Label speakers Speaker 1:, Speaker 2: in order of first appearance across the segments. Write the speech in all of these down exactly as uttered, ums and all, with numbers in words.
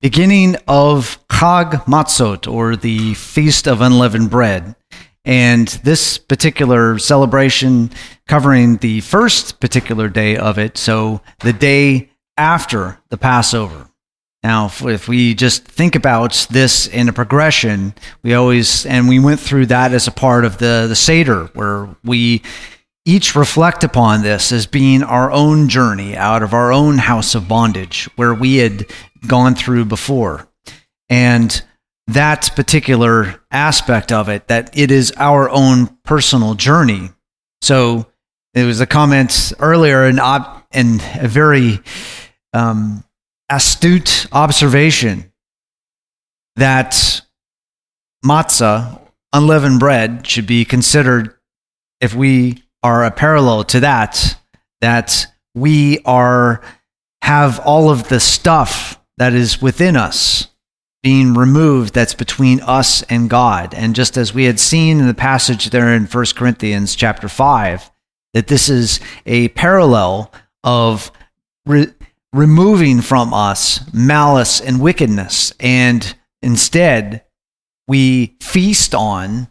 Speaker 1: beginning of Chag Matzot, or the Feast of Unleavened Bread. And this particular celebration covering the first particular day of it, so the day after the Passover. Now, if we just think about this in a progression, we always, and we went through that as a part of the, the Seder, where we each reflect upon this as being our own journey out of our own house of bondage, where we had gone through before. And that particular aspect of it, that it is our own personal journey. So there was a comment earlier, and and a very um, astute observation that matzah, unleavened bread, should be considered, if we are a parallel to that, that we are have all of the stuff that is within us being removed, that's between us and God. And just as we had seen in the passage there in First Corinthians chapter five, that this is a parallel of re- removing from us malice and wickedness, and instead we feast on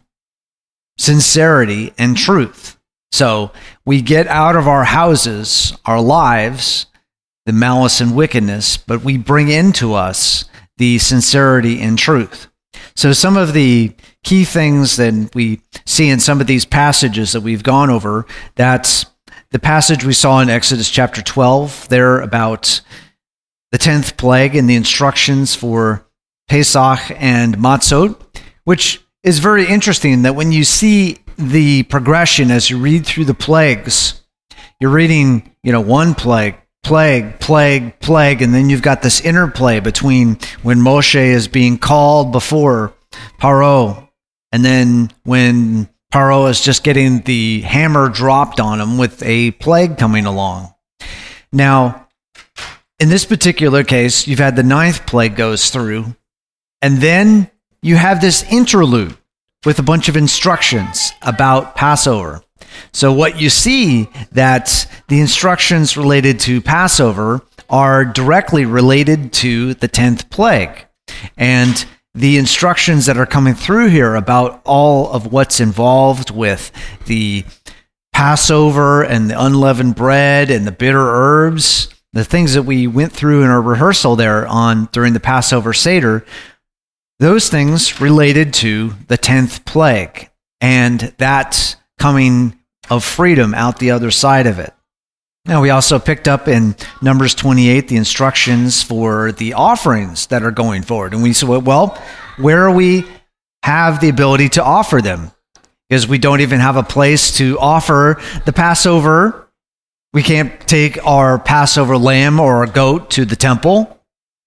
Speaker 1: sincerity and truth. So we get out of our houses, our lives, the malice and wickedness, but we bring into us the sincerity and truth. So some of the key things that we see in some of these passages that we've gone over, that's the passage we saw in Exodus chapter twelve, there about the tenth plague and the instructions for Pesach and Matzot, which is very interesting that when you see the progression as you read through the plagues, you're reading, you know, one plague, plague, plague, plague, and then you've got this interplay between when Moshe is being called before Paro, and then when Paro is just getting the hammer dropped on him with a plague coming along. Now, in this particular case, you've had the ninth plague goes through, and then you have this interlude with a bunch of instructions about Passover. So what you see, that the instructions related to Passover are directly related to the tenth plague. And the instructions that are coming through here about all of what's involved with the Passover and the unleavened bread and the bitter herbs, the things that we went through in our rehearsal there on during the Passover Seder, those things related to the tenth plague and that coming of freedom out the other side of it. Now, we also picked up in Numbers twenty-eight the instructions for the offerings that are going forward. And we said, well, where we have the ability to offer them, because we don't even have a place to offer the Passover. We can't take our Passover lamb or a goat to the temple.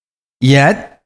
Speaker 1: Yet,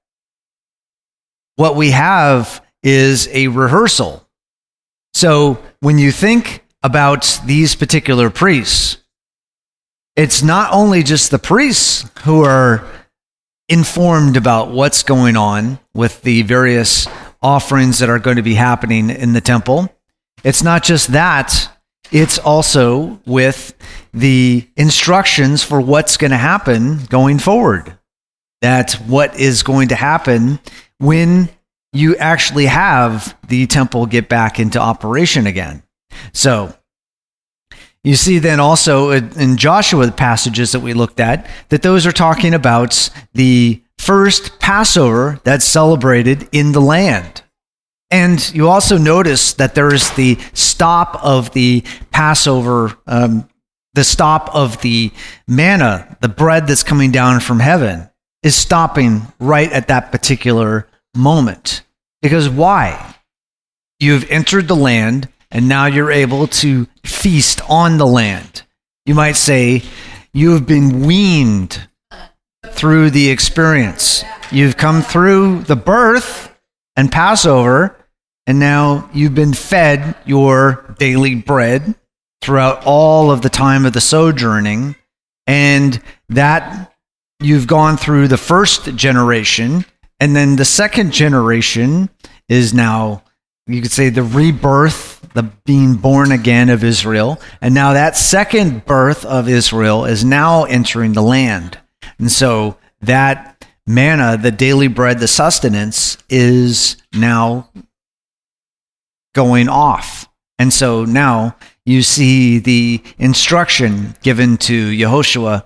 Speaker 1: what we have is a rehearsal. So when you think about these particular priests, it's not only just the priests who are informed about what's going on with the various offerings that are going to be happening in the temple. It's not just that, it's also with the instructions for what's going to happen going forward. That what is going to happen when you actually have the temple get back into operation again. So, you see then also in Joshua, the passages that we looked at, that those are talking about the first Passover that's celebrated in the land. And you also notice that there is the stop of the Passover, um, the stop of the manna, the bread that's coming down from heaven, is stopping right at that particular moment. Because why? You've entered the land, and now you're able to feast on the land. You might say, you have been weaned through the experience. You've come through the birth and Passover, and now you've been fed your daily bread throughout all of the time of the sojourning, and that you've gone through the first generation, and then the second generation is now, you could say, the rebirth, the being born again of Israel. And now that second birth of Israel is now entering the land. And so that manna, the daily bread, the sustenance, is now going off. And so now you see the instruction given to Yehoshua.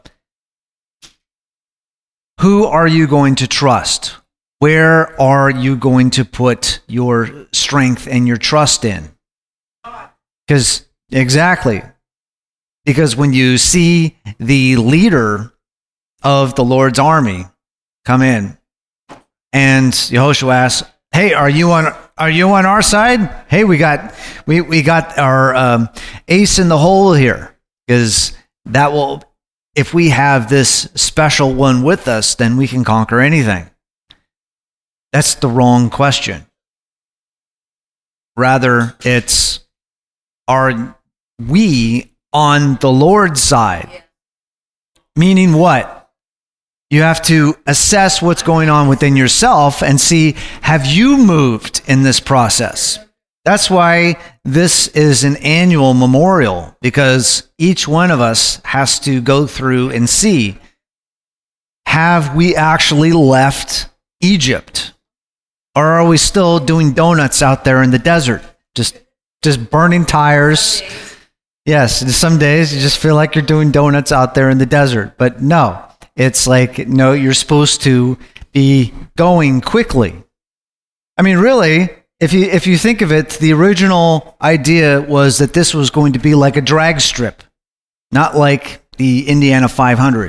Speaker 1: Who are you going to trust? Where are you going to put your strength and your trust in? Because, exactly. Because when you see the leader of the Lord's army come in, and Yehoshua asks, "Hey, are you on? Are you on our side? Hey, we got we we got our um, ace in the hole here, because that will, if we have this special one with us, then we can conquer anything." That's the wrong question. Rather, it's, are we on the Lord's side? Meaning what? You have to assess what's going on within yourself and see, have you moved in this process? That's why this is an annual memorial, because each one of us has to go through and see, have we actually left Egypt? Or are we still doing donuts out there in the desert? Just just burning tires. Yes, some days you just feel like you're doing donuts out there in the desert. But no, it's like, no, you're supposed to be going quickly. I mean, really, if you if you think of it, the original idea was that this was going to be like a drag strip, not like the Indiana five hundred.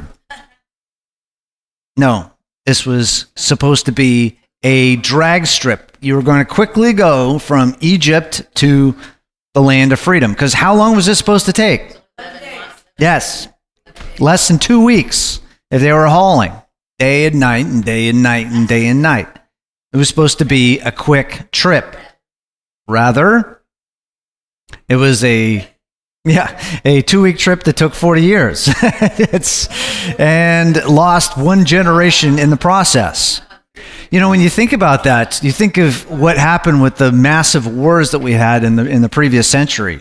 Speaker 1: No, this was supposed to be a drag strip. You were going to quickly go from Egypt to the land of freedom. Because how long was this supposed to take? Yes, less than two weeks if they were hauling. Day and night and day and night and day and night. It was supposed to be a quick trip. Rather, it was a yeah a two-week trip that took forty years. it's and lost one generation in the process. You know, when you think about that, you think of what happened with the massive wars that we had in the in the previous century.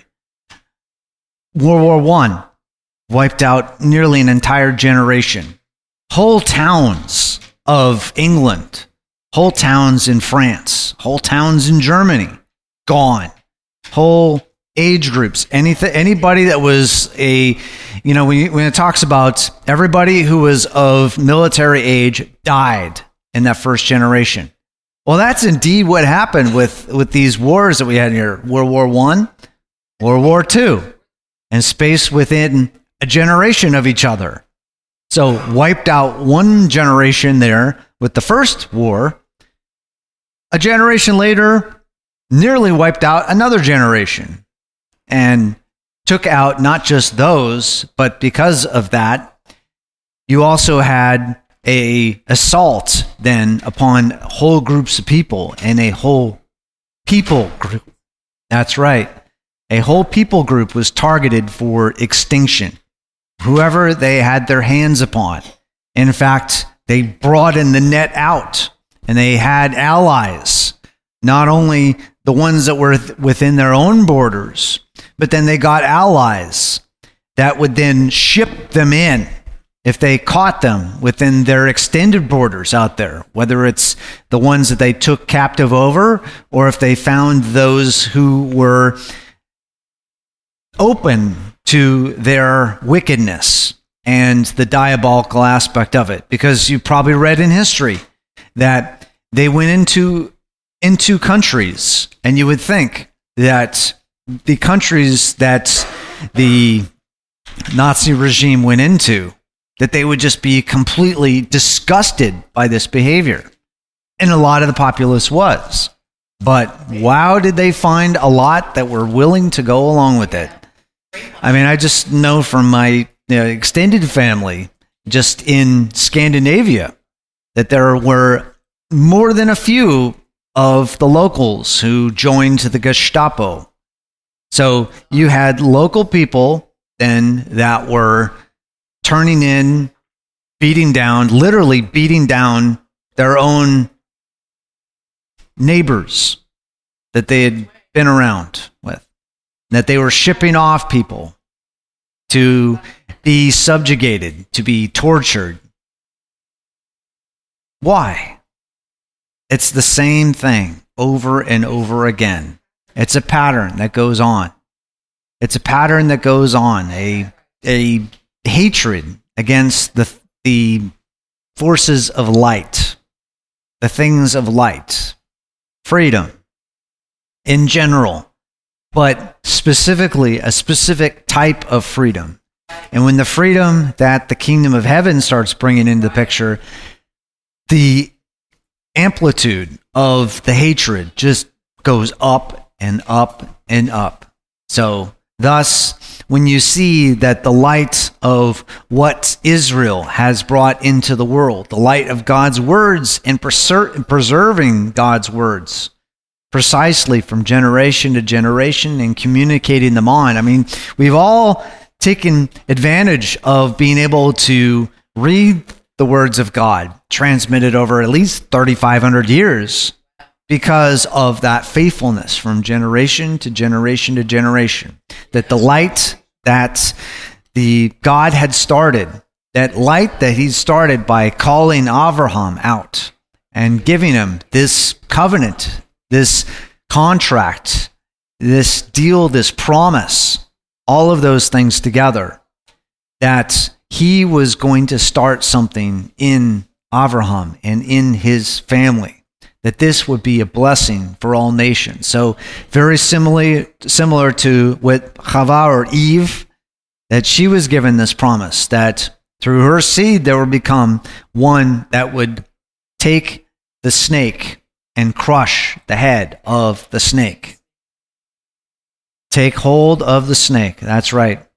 Speaker 1: World War One wiped out nearly an entire generation. Whole towns of England, whole towns in France, whole towns in Germany, gone. Whole age groups, anything, anybody that was a, you know, when, you, when it talks about everybody who was of military age died in that first generation. Well, that's indeed what happened with, with these wars that we had here. World War One, World War Two, and spaced within a generation of each other. So wiped out one generation there with the first war. A generation later, nearly wiped out another generation and took out not just those, but because of that, you also had a assault then upon whole groups of people and a whole people group. That's right. A whole people group was targeted for extinction. Whoever they had their hands upon. In fact, they broadened the net out and they had allies, not only the ones that were th- within their own borders, but then they got allies that would then ship them in if they caught them within their extended borders out there, whether it's the ones that they took captive over or if they found those who were open to their wickedness and the diabolical aspect of it. Because you probably read in history that they went into into countries, and you would think that the countries that the Nazi regime went into, that they would just be completely disgusted by this behavior. And a lot of the populace was. But wow, did they find a lot that were willing to go along with it. I mean, I just know from my you know, extended family, just in Scandinavia, that there were more than a few of the locals who joined the Gestapo. So you had local people then that were turning in, beating down, literally beating down their own neighbors that they had been around with, that they were shipping off people to be subjugated, to be tortured. Why? It's the same thing over and over again. It's a pattern that goes on. It's a pattern that goes on, a, a hatred against the, the forces of light, the things of light, freedom in general, but specifically a specific type of freedom. And when the freedom that the kingdom of heaven starts bringing into the picture, the amplitude of the hatred just goes up and up and up. So thus, when you see that the light of what Israel has brought into the world, the light of God's words and preser- preserving God's words precisely from generation to generation and communicating them on. I mean, we've all taken advantage of being able to read the words of God transmitted over at least thirty-five hundred years because of that faithfulness from generation to generation to generation. That the light that the God had started, that light that he started by calling Avraham out and giving him this covenant, this contract, this deal, this promise, all of those things together, that he was going to start something in Avraham and in his family, that this would be a blessing for all nations. So very similarly, similar to what Chava or Eve, that she was given this promise that through her seed there would become one that would take the snake and crush the head of the snake. Take hold of the snake. That's right.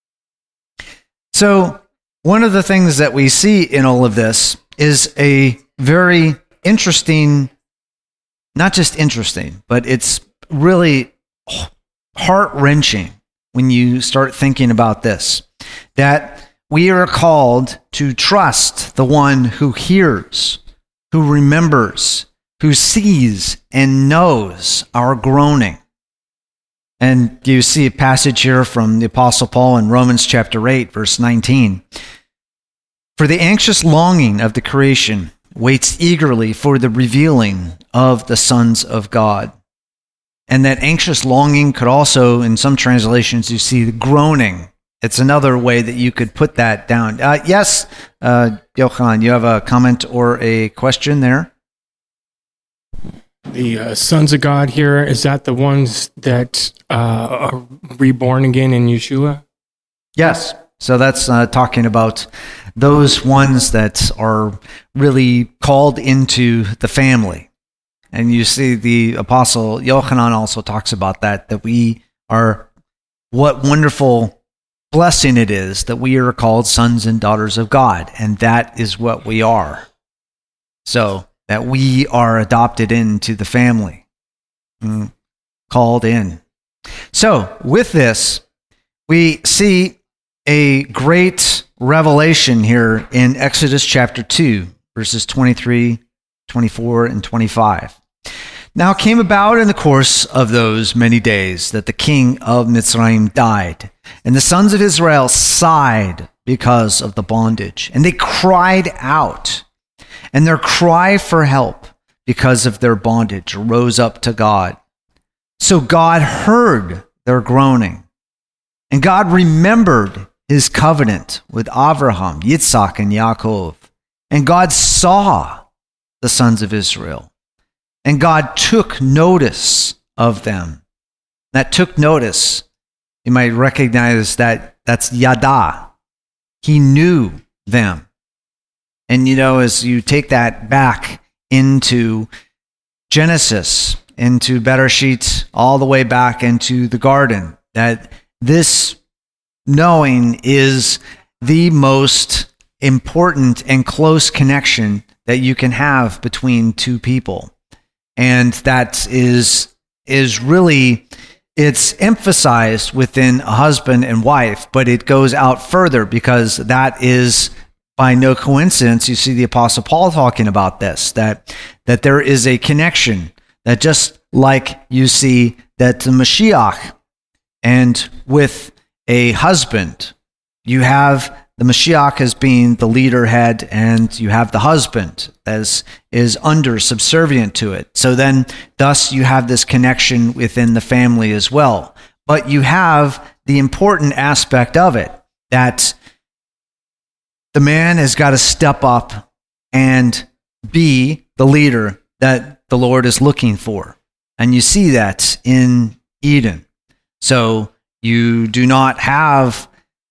Speaker 1: So one of the things that we see in all of this is a very interesting, not just interesting, but it's really heart-wrenching when you start thinking about this, that we are called to trust the one who hears, who remembers, who sees and knows our groaning. And you see a passage here from the Apostle Paul in Romans chapter eight, verse nineteen. For the anxious longing of the creation waits eagerly for the revealing of the sons of God. And that anxious longing could also, in some translations, you see the groaning. It's another way that you could put that down. Uh, yes, uh, Johan, you have a comment or a question there?
Speaker 2: The uh, sons of God here, is that the ones that uh, are reborn again in Yeshua?
Speaker 1: Yes. So that's uh, talking about those ones that are really called into the family. And you see the Apostle Yochanan also talks about that, that we are, what wonderful blessing it is that we are called sons and daughters of God. And that is what we are. So that we are adopted into the family, mm, called in. So with this, we see a great revelation here in Exodus chapter two, verses twenty-three, twenty-four, and twenty-five. Now it came about in the course of those many days that the king of Mitzrayim died, and the sons of Israel sighed because of the bondage, and they cried out. And their cry for help because of their bondage rose up to God. So God heard their groaning. And God remembered his covenant with Avraham, Yitzhak, and Yaakov. And God saw the sons of Israel. And God took notice of them. That took notice, you might recognize that that's Yada. He knew them. And, you know, as you take that back into Genesis, into Bereshit, all the way back into the garden, that this knowing is the most important and close connection that you can have between two people. And that is, is really, it's emphasized within a husband and wife, but it goes out further because that is, by no coincidence, you see the Apostle Paul talking about this, that, that there is a connection, that just like you see that the Mashiach and with a husband, you have the the Mashiach as being the leader head, and you have the husband as is under subservient to it. So then, thus, you have this connection within the family as well. But you have the important aspect of it, that the man has got to step up and be the leader that the Lord is looking for. And you see that in Eden. So you do not have,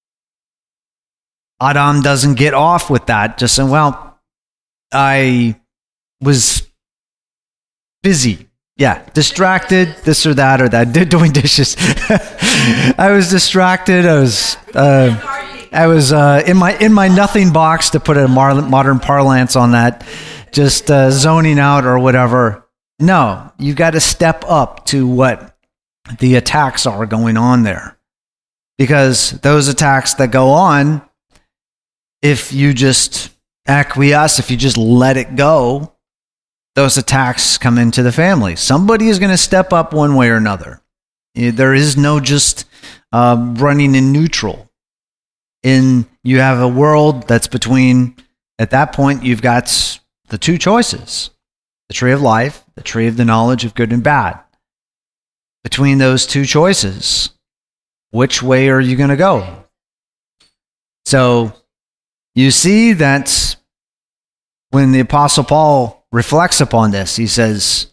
Speaker 1: Adam doesn't get off with that, just saying, well, I was busy. Yeah, distracted, this or that or that, doing dishes. I was distracted. I was, uh, I was uh, in my in my nothing box, to put a modern parlance on that, just uh, zoning out or whatever. No, you got to step up to what the attacks are going on there, because those attacks that go on, if you just acquiesce, if you just let it go, those attacks come into the family. Somebody is going to step up one way or another. There is no just uh, running in neutral. In you have a world that's between, at that point, you've got the two choices: the tree of life, the tree of the knowledge of good and bad. Between those two choices, which way are you going to go? So you see that when the Apostle Paul reflects upon this, he says,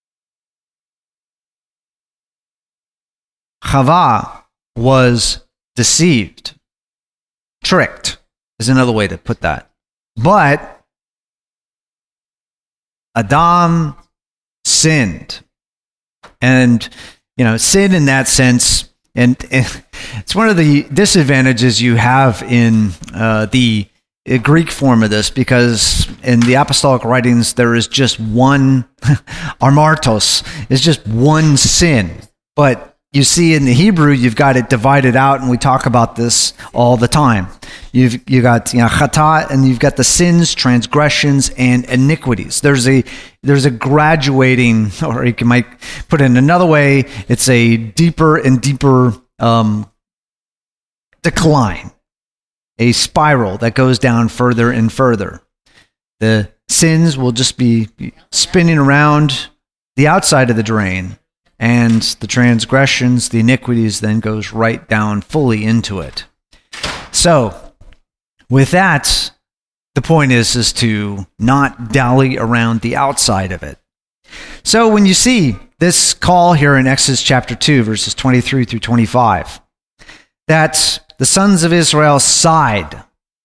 Speaker 1: Chava was deceived. Tricked is another way to put that. But Adam sinned. And, you know, sin in that sense, and, and it's one of the disadvantages you have in uh, the Greek form of this, because in the apostolic writings, there is just one, armartos, is just one sin. But you see in the Hebrew, you've got it divided out, and we talk about this all the time. You've you got you know, chata, and you've got the sins, transgressions, and iniquities. There's a there's a graduating, or you can might put it in another way, it's a deeper and deeper um, decline, a spiral that goes down further and further. The sins will just be spinning around the outside of the drain, and the transgressions, the iniquities, then goes right down fully into it. So, with that, the point is, is to not dally around the outside of it. So when you see this call here in Exodus chapter two, verses twenty-three through twenty-five, that the sons of Israel sighed,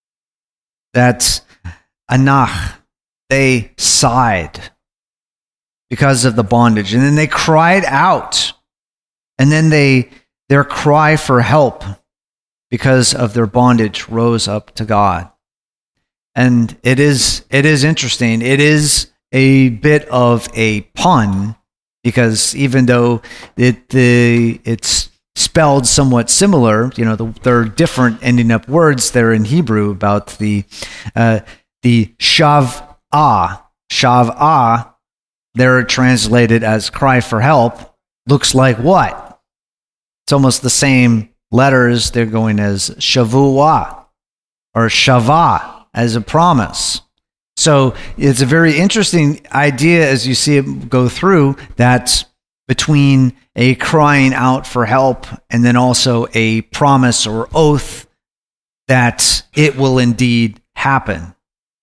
Speaker 1: that Anach, they sighed because of the bondage. And then they cried out. And then they their cry for help because of their bondage rose up to God. And it is it is interesting. It is a bit of a pun, because even though it the it's spelled somewhat similar, you know, the, they're different ending up words there in Hebrew about the uh, the shav'ah. Shav'ah, they're translated as cry for help, looks like what? It's almost the same letters. They're going as shavuah or shavah as a promise. So it's a very interesting idea as you see it go through, that between a crying out for help and then also a promise or oath that it will indeed happen.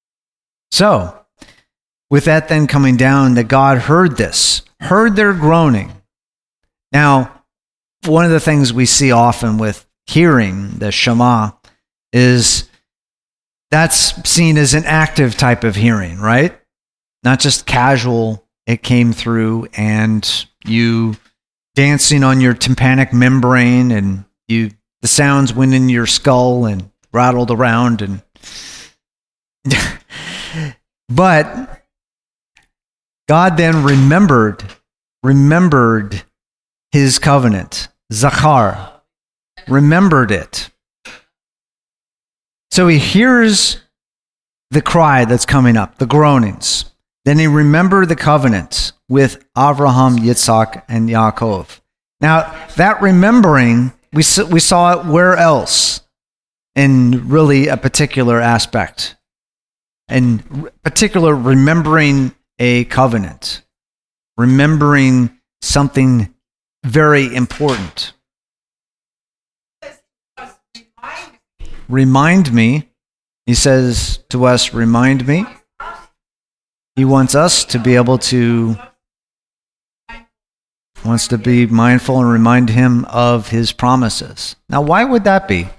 Speaker 1: So, with that then coming down, that God heard this, heard their groaning. Now, one of the things we see often with hearing the Shema is that's seen as an active type of hearing, right? Not just casual, it came through and you dancing on your tympanic membrane and you the sounds went in your skull and rattled around and but God then remembered, remembered his covenant. Zachar, remembered it. So he hears the cry that's coming up, the groanings. Then he remembered the covenant with Abraham, Yitzhak, and Yaakov. Now, that remembering, we we saw it where else? in really a particular aspect, and particular remembering a covenant, remembering something very important. Remind me, he says to us, remind me. He wants us to be able to, wants to be mindful and remind him of his promises. Now, why would that be?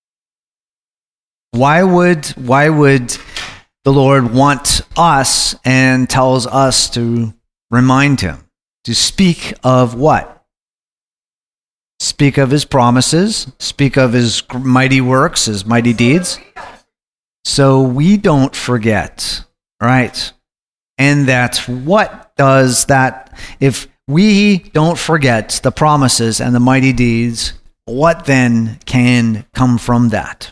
Speaker 1: Why would, why would the Lord want us and tells us to remind him? To speak of what? Speak of his promises, speak of his mighty works, his mighty deeds, so we don't forget, right? And that's what does that, if we don't forget the promises and the mighty deeds, what then can come from that?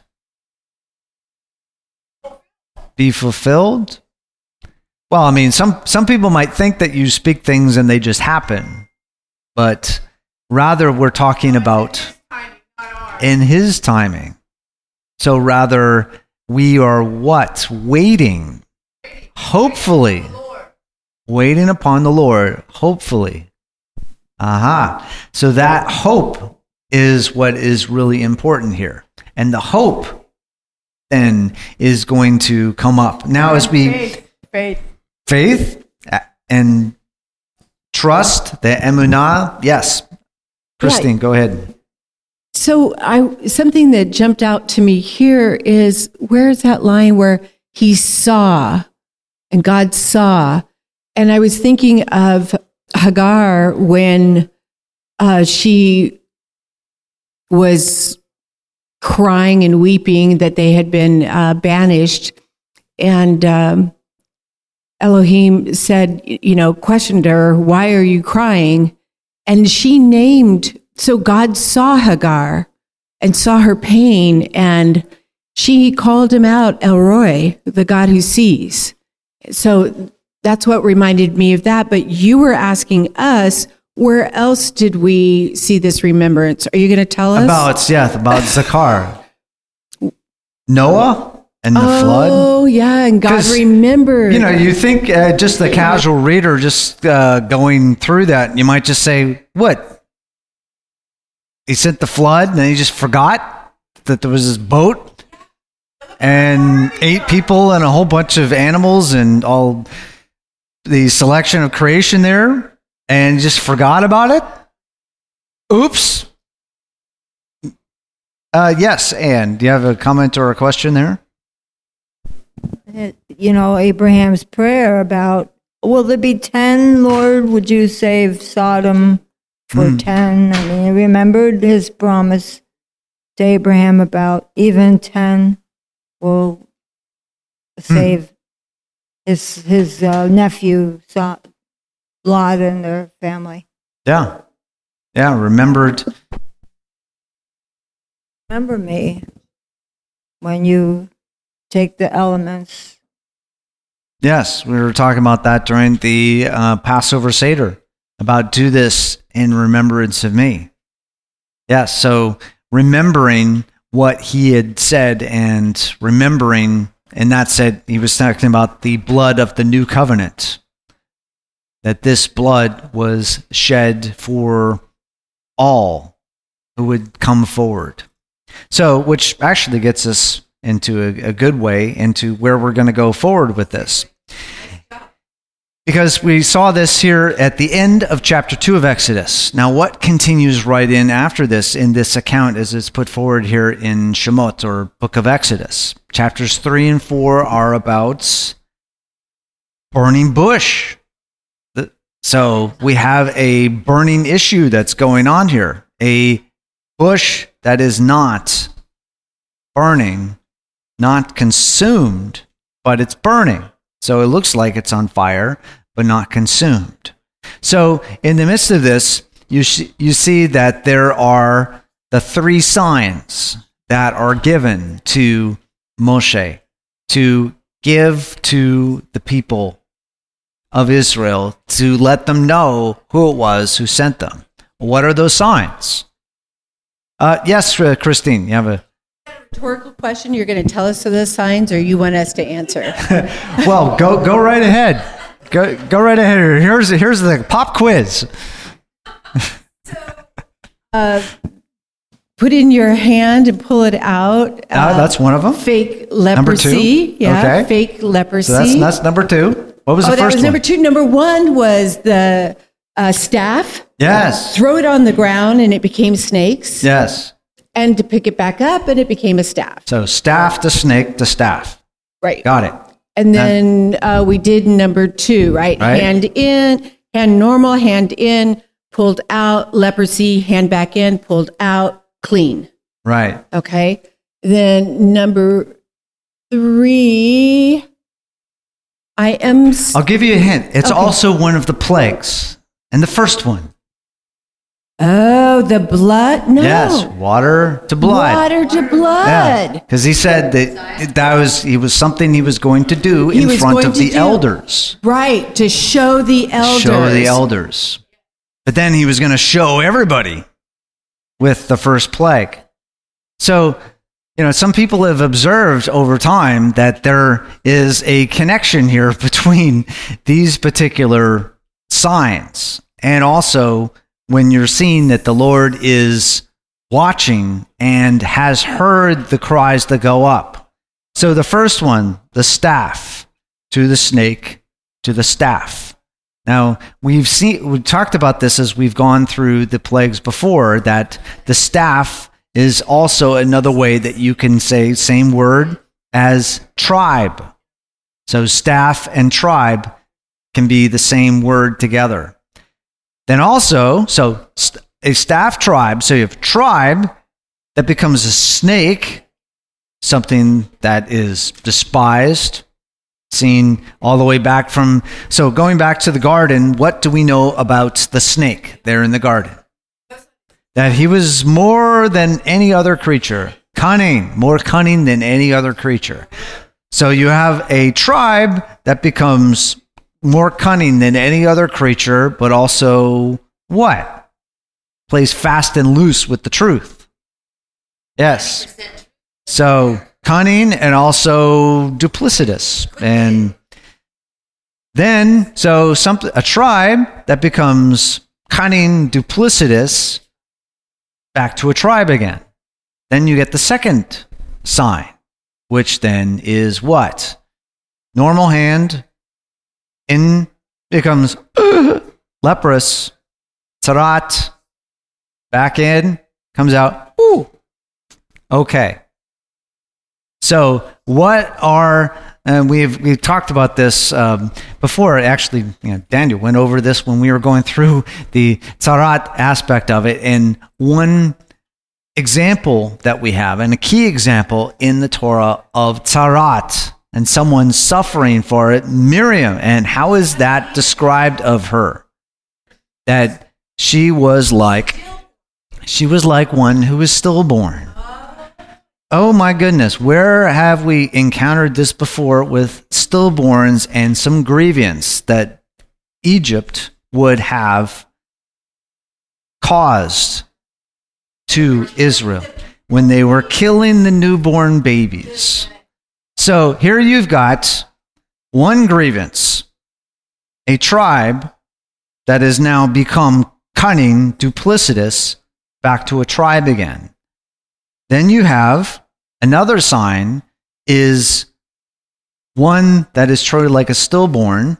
Speaker 1: Be fulfilled? Well, I mean, some, some people might think that you speak things and they just happen, but rather we're talking about in his timing. So rather, we are what? Waiting. Hopefully. Waiting upon the Lord. Hopefully. Aha. So that hope is what is really important here. And the hope then is going to come up. Now as we...
Speaker 3: Faith. Faith.
Speaker 1: Faith and trust, the emunah. Yes. Christine,
Speaker 3: Yeah.
Speaker 1: go ahead.
Speaker 3: So I something that jumped out to me here is, where's that line where he saw and God saw? And I was thinking of Hagar when uh, she was crying and weeping that they had been uh, banished. And um, Elohim said, you know, questioned her, why are you crying? And she named, so God saw Hagar and saw her pain, and she called him out El Roi, the God who sees. So that's what reminded me of that. But you were asking us, where else did we see this remembrance? Are you going to tell us?
Speaker 1: About, yeah, about Zakar. Noah and the
Speaker 3: oh,
Speaker 1: flood.
Speaker 3: Oh, yeah, and God
Speaker 1: 'Cause,
Speaker 3: remembered.
Speaker 1: You know, you think uh, just the casual reader just uh, going through that, you might just say, what? He sent the flood and then he just forgot that there was this boat and eight people and a whole bunch of animals and all the selection of creation there and just forgot about it? Oops. Uh, yes, Anne, do you have a comment or a question there?
Speaker 4: You know, Abraham's prayer about, will there be ten, Lord? Would you save Sodom for mm. ten? I mean, he remembered his promise to Abraham about even ten will save mm. his his uh, nephew, Lot, and their family.
Speaker 1: Yeah. Yeah, remembered.
Speaker 4: Remember me when you take the elements.
Speaker 1: Yes, we were talking about that during the uh, Passover Seder, about do this in remembrance of me. Yes, so remembering what he had said and remembering, and that said, he was talking about the blood of the new covenant, that this blood was shed for all who would come forward. So, which actually gets us into a, a good way into where we're going to go forward with this. Because we saw this here at the end of chapter two of Exodus. Now, what continues right in after this in this account as it's put forward here in Shemot, or book of Exodus? Chapters three and four are about burning bush. So we have a burning issue that's going on here. A bush that is not burning, not consumed, but it's burning. So it looks like it's on fire, but not consumed. So in the midst of this, you sh- you see that there are the three signs that are given to Moshe to give to the people of Israel to let them know who it was who sent them. What are those signs? Uh, yes, uh, Christine, you have a...
Speaker 3: Rhetorical question. You're going to tell us the signs, or you want us to answer?
Speaker 1: Well, go go right ahead. Go go right ahead. Here's here's the pop quiz.
Speaker 3: Uh, put in your hand and pull it out.
Speaker 1: Uh, that's one of them.
Speaker 3: Fake
Speaker 1: Number two.
Speaker 3: leprosy. Yeah,
Speaker 1: Okay.
Speaker 3: fake leprosy.
Speaker 1: So that's that's number two. What was
Speaker 3: oh,
Speaker 1: the
Speaker 3: that
Speaker 1: first
Speaker 3: was
Speaker 1: one?
Speaker 3: number two. Number one was the uh, staff.
Speaker 1: Yes.
Speaker 3: Throw it on the ground and it became snakes.
Speaker 1: Yes.
Speaker 3: And to pick it back up and it became a staff.
Speaker 1: So staff to snake to staff.
Speaker 3: Right.
Speaker 1: Got it.
Speaker 3: And then uh, we did number two, right?
Speaker 1: Right.
Speaker 3: Hand in, hand normal, hand in, pulled out, leprosy, hand back in, pulled out, clean.
Speaker 1: Right.
Speaker 3: Okay. Then number three, I am. s-
Speaker 1: I'll give you a hint. It's
Speaker 3: Okay.
Speaker 1: also one of the plagues. And the first one.
Speaker 3: Oh, the blood? No.
Speaker 1: Yes. Water to blood.
Speaker 3: Water to blood.
Speaker 1: Because he said that that was he was something he was going to do
Speaker 3: He
Speaker 1: in
Speaker 3: was
Speaker 1: front
Speaker 3: going
Speaker 1: of
Speaker 3: to
Speaker 1: the
Speaker 3: do.
Speaker 1: elders.
Speaker 3: Right. To show the elders.
Speaker 1: Show the elders. But then he was going to show everybody with the first plague. So, you know, some people have observed over time that there is a connection here between these particular signs. And also when you're seeing that the Lord is watching and has heard the cries that go up. So the first one, the staff, to the snake, to the staff. Now, we've seen, we've talked about this as we've gone through the plagues before, that the staff is also another way that you can say same word as tribe. So staff and tribe can be the same word together. Then also, so st- a staff tribe, so you have tribe that becomes a snake, something that is despised, seen all the way back from, so going back to the garden, what do we know about the snake there in the garden? That he was more than any other creature, cunning, more cunning than any other creature. So you have a tribe that becomes more cunning than any other creature, but also what? Plays fast and loose with the truth. Yes. So cunning and also duplicitous. And then, so some, a tribe that becomes cunning, duplicitous, back to a tribe again. Then you get the second sign, which then is what? Normal hand, in becomes uh, leprous, tzarat, back in, comes out, ooh. Okay. So what are, and we've we've talked about this um, before. Actually, you know, Daniel went over this when we were going through the tzarat aspect of it. And one example that we have, and a key example in the Torah of tzarat, and someone suffering for it, Miriam. And how is that described of her? That she was like, she was like one who was stillborn. Oh my goodness, where have we encountered this before with stillborns and some grievance that Egypt would have caused to Israel when they were killing the newborn babies? So here you've got one grievance, a tribe that has now become cunning, duplicitous, back to a tribe again. Then you have another sign is one that is treated like a stillborn,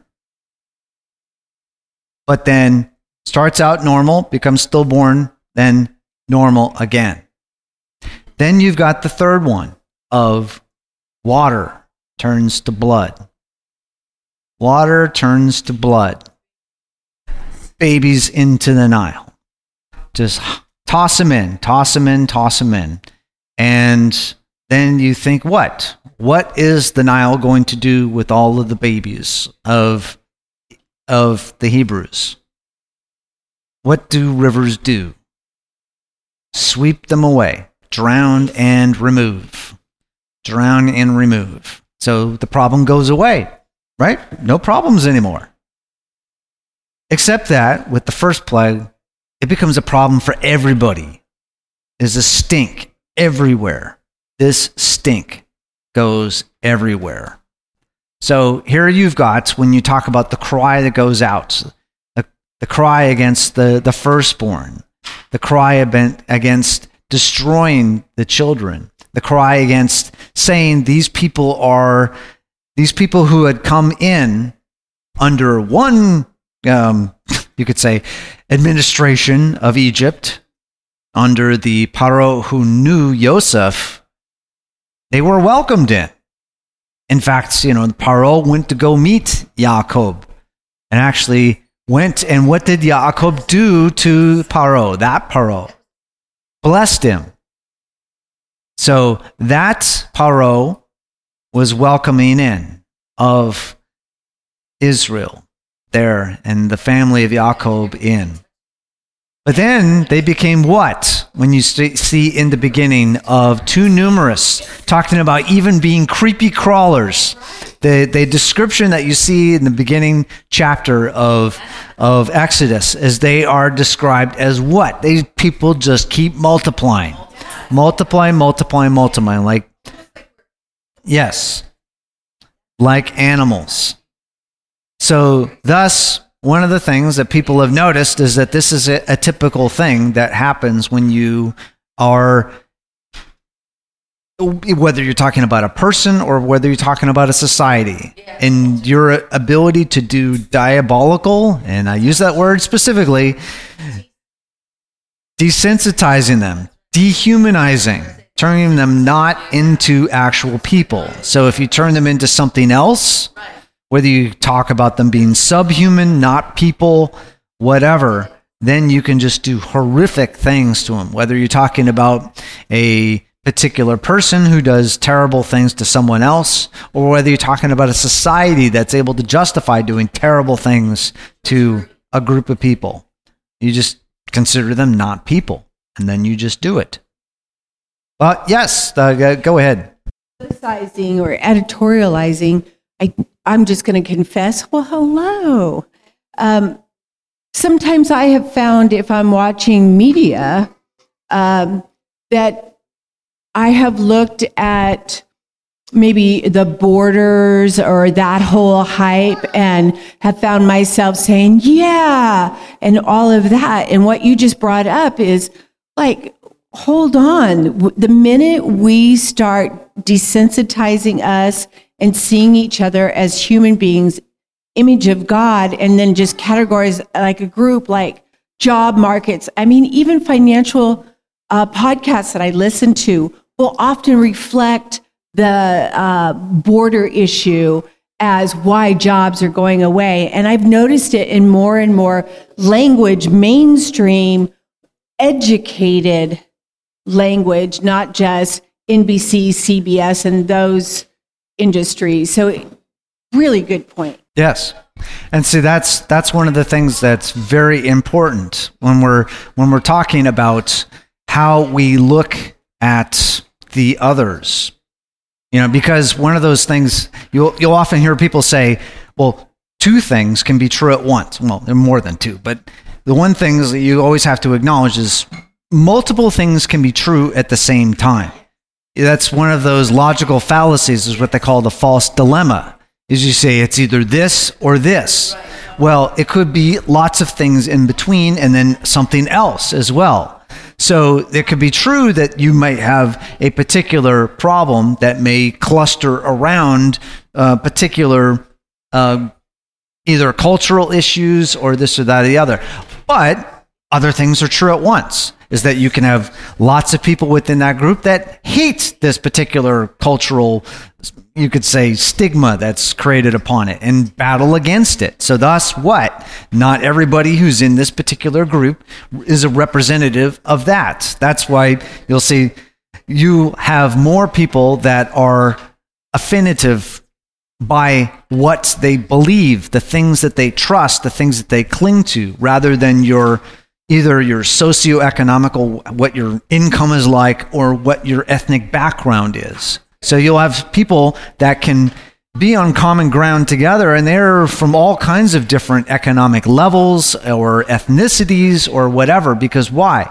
Speaker 1: but then starts out normal, becomes stillborn, then normal again. Then you've got the third one of water turns to blood. Water turns to blood. Babies into the Nile. Just toss them in, toss them in, toss them in. And then you think, what? What is the Nile going to do with all of the babies of, of the Hebrews? What do rivers do? Sweep them away. Drown and remove. Drown and remove. So the problem goes away, right? No problems anymore. Except that with the first plague, it becomes a problem for everybody. There's a stink everywhere. this stink goes everywhere. So here you've got, when you talk about the cry that goes out, the, the cry against the, the firstborn, the cry against destroying the children, the cry against saying these people are, these people who had come in under one, um, you could say, administration of Egypt, under the Paro who knew Joseph, they were welcomed in. In fact, you know, Paro went to go meet Yaakov and actually went, and what did Yaakov do to Paro? That Paro blessed him. So that Paro was welcoming in of Israel there and the family of Yaakov in. But then they became what? When you see in the beginning of too numerous, talking about even being creepy crawlers. The, the description that you see in the beginning chapter of, of Exodus is they are described as what? These people just keep multiplying. Multiplying, multiplying, multiplying. Like, yes, like animals. So thus, one of the things that people have noticed is that this is a, a typical thing that happens when you are, whether you're talking about a person or whether you're talking about a society, and your ability to do diabolical, and I use that word specifically, desensitizing them, dehumanizing, turning them not into actual people. So if you turn them into something else, whether you talk about them being subhuman, not people, whatever, then you can just do horrific things to them. Whether you're talking about a particular person who does terrible things to someone else, or whether you're talking about a society that's able to justify doing terrible things to a group of people. You just consider them not people, and then you just do it. But yes, uh, go ahead.
Speaker 3: Criticizing or editorializing, I I'm just going to confess, well, hello. Um, sometimes I have found if I'm watching media um, that I have looked at maybe the borders or that whole hype and have found myself saying, yeah, and all of that. And what you just brought up is like, hold on. The minute we start desensitizing us and seeing each other as human beings, image of God, and then just categories like a group, like job markets. I mean, even financial uh, podcasts that I listen to will often reflect the uh, border issue as why jobs are going away. And I've noticed it in more and more language, mainstream, educated language, not just N B C, C B S, and those industries. So really good point.
Speaker 1: Yes. And see, that's that's one of the things that's very important when we're when we're talking about how we look at the others. You know, because one of those things you'll you'll often hear people say, well, two things can be true at once. Well, there are more than two, but the one thing that you always have to acknowledge is multiple things can be true at the same time. That's one of those logical fallacies, is what they call the false dilemma. Is you say it's either this or this. Well, it could be lots of things in between and then something else as well. So it could be true that you might have a particular problem that may cluster around uh, particular uh, either cultural issues or this or that or the other. But other things are true at once, is that you can have lots of people within that group that hate this particular cultural, you could say, stigma that's created upon it and battle against it. So thus what? Not everybody who's in this particular group is a representative of that. That's why you'll see you have more people that are affinitive by what they believe, the things that they trust, the things that they cling to, rather than your either your socioeconomical, what your income is like, or what your ethnic background is. So you'll have people that can be on common ground together, and they're from all kinds of different economic levels or ethnicities or whatever. Because why?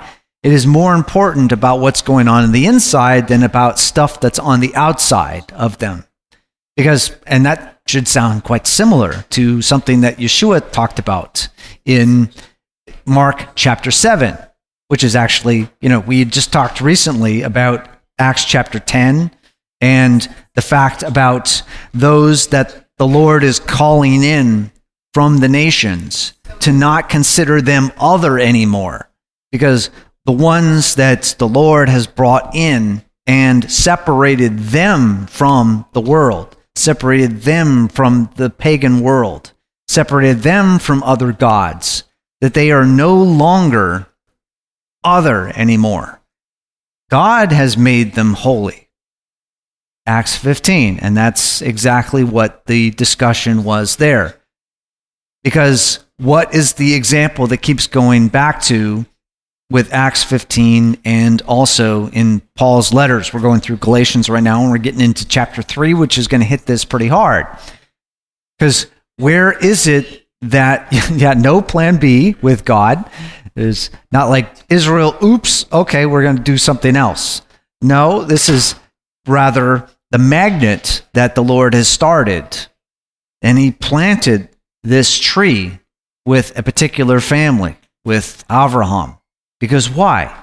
Speaker 1: It is more important about what's going on in the inside than about stuff that's on the outside of them. Because, and that should sound quite similar to something that Yeshua talked about in Mark chapter seven, which is actually, you know, we had just talked recently about Acts chapter ten and the fact about those that the Lord is calling in from the nations to not consider them other anymore, because the ones that the Lord has brought in and separated them from the world, separated them from the pagan world, separated them from other gods, that they are no longer other anymore. God has made them holy. Acts fifteen, and that's exactly what the discussion was there. Because what is the example that keeps going back to with Acts fifteen and also in Paul's letters? We're going through Galatians right now, and we're getting into chapter three, which is going to hit this pretty hard. Because where is it that, yeah, no plan B with God? It's not like Israel, oops, okay, we're going to do something else. No, this is rather the magnet that the Lord has started. And he planted this tree with a particular family, with Abraham. Because why?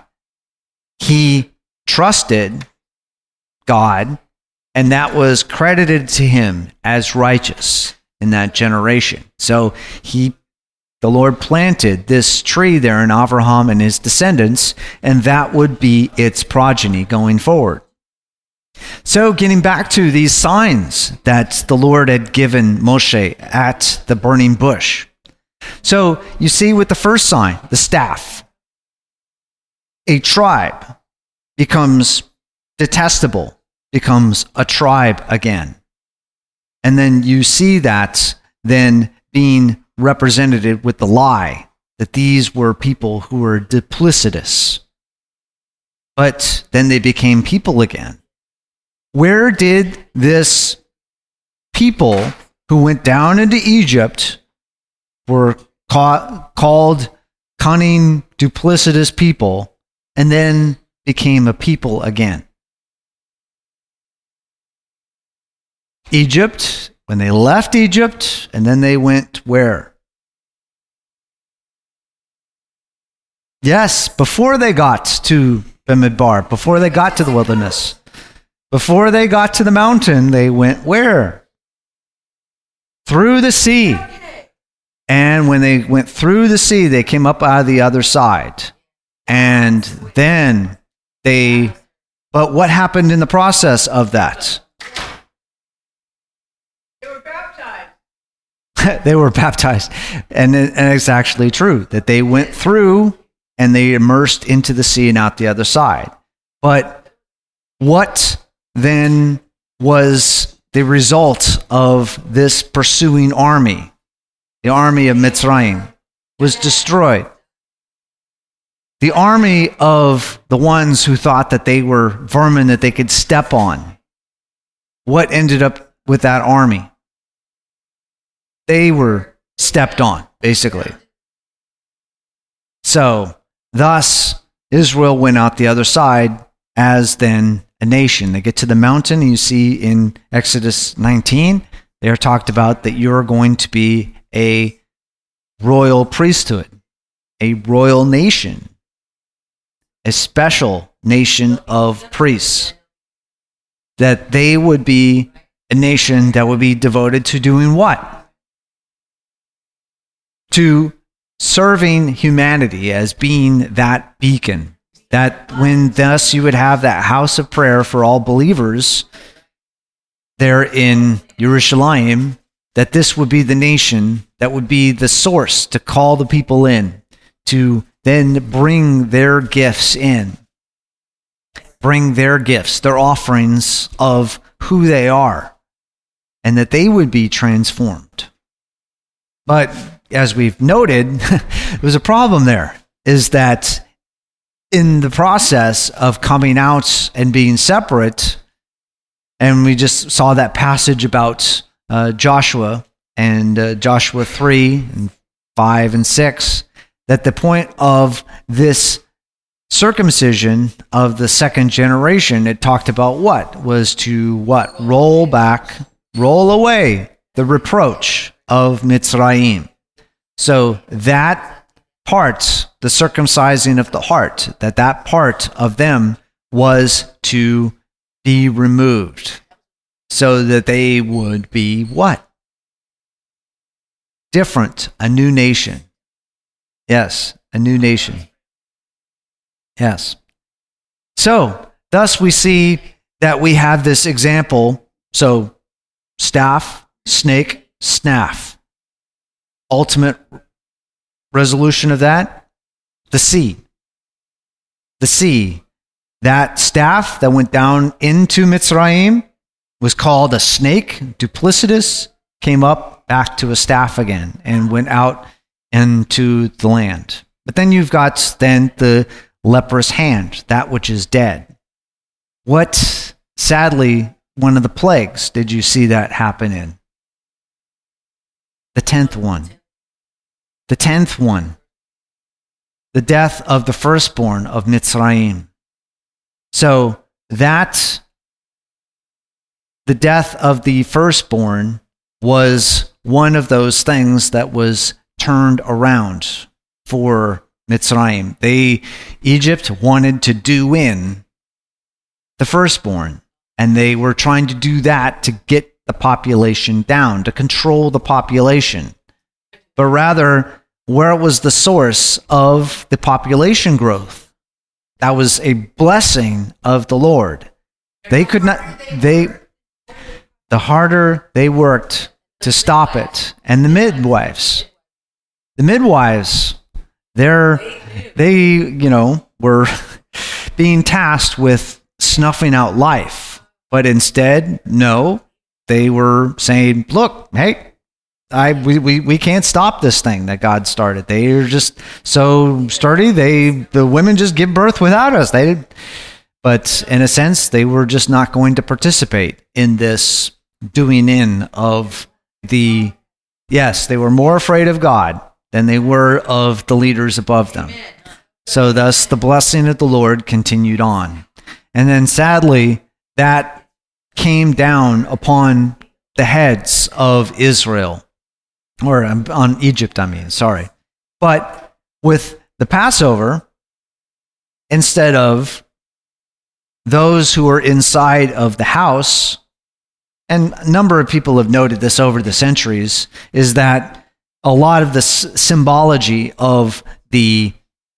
Speaker 1: He trusted God, and that was credited to him as righteous in that generation. So he, the Lord planted this tree there in Abraham and his descendants, and that would be its progeny going forward. So getting back to these signs that the Lord had given Moshe at the burning bush. So you see with the first sign, the staff, a tribe becomes detestable, becomes a tribe again. And then you see that then being represented with the lie, that these were people who were duplicitous. But then they became people again. Where did this people who went down into Egypt, were ca- called cunning, duplicitous people, and then became a people again? Egypt, when they left Egypt, and then they went where? Yes, before they got to Bamidbar, before they got to the wilderness, before they got to the mountain, they went where? Through the sea. And when they went through the sea, they came up out of the other side. And then they, but what happened in the process of that?
Speaker 3: They were baptized.
Speaker 1: They were baptized. And, it, and it's actually true that they went through and they immersed into the sea and out the other side. But what then was the result of this pursuing army? The army of Mitzrayim was destroyed. The army of the ones who thought that they were vermin that they could step on. What ended up with that army? They were stepped on, basically. So, thus, Israel went out the other side as then a nation. They get to the mountain, and you see in Exodus nineteen, they are talked about that you're going to be a royal priesthood, a royal nation, a special nation of priests, that they would be a nation that would be devoted to doing what? To serving humanity as being that beacon, that when thus you would have that house of prayer for all believers there in Jerusalem, that this would be the nation that would be the source to call the people in, to then bring their gifts in, bring their gifts, their offerings of who they are, and that they would be transformed. But as we've noted, there's a problem there, is that in the process of coming out and being separate, and we just saw that passage about uh, Joshua and uh, Joshua three and five and six, that the point of this circumcision of the second generation, it talked about what? Was to what? Roll back, roll away the reproach of Mitzrayim. So that part, the circumcising of the heart, that that part of them was to be removed so that they would be what? Different, a new nation. Yes, a new nation. Yes. So, thus we see that we have this example. So, staff, snake, snaff. Ultimate resolution of that, the sea. The sea. That staff that went down into Mitzrayim was called a snake, duplicitous, came up back to a staff again and went out into the land. But then you've got then the leprous hand, that which is dead. What, sadly, one of the plagues did you see that happen in? The tenth one. The tenth one. The death of the firstborn of Mitzrayim. So that, the death of the firstborn was one of those things that was turned around for Mitzrayim. They, Egypt wanted to do in the firstborn, and they were trying to do that to get the population down, to control the population. But rather, where was the source of the population growth? That was a blessing of the Lord. They could not, they, the harder they worked to stop it. And the midwives, the midwives, they're, they, you know, were being tasked with snuffing out life. But instead, no, they were saying, look, hey, I we, we, we can't stop this thing that God started. They are just so sturdy. They the women just give birth without us. They did, but in a sense, they were just not going to participate in this doing in of the. Yes, they were more afraid of God than they were of the leaders above them. So thus, the blessing of the Lord continued on, and then sadly, that came down upon the heads of Israel. Or on Egypt, I mean, sorry. But with the Passover, instead of those who were inside of the house, and a number of people have noted this over the centuries, is that a lot of the symbology of the,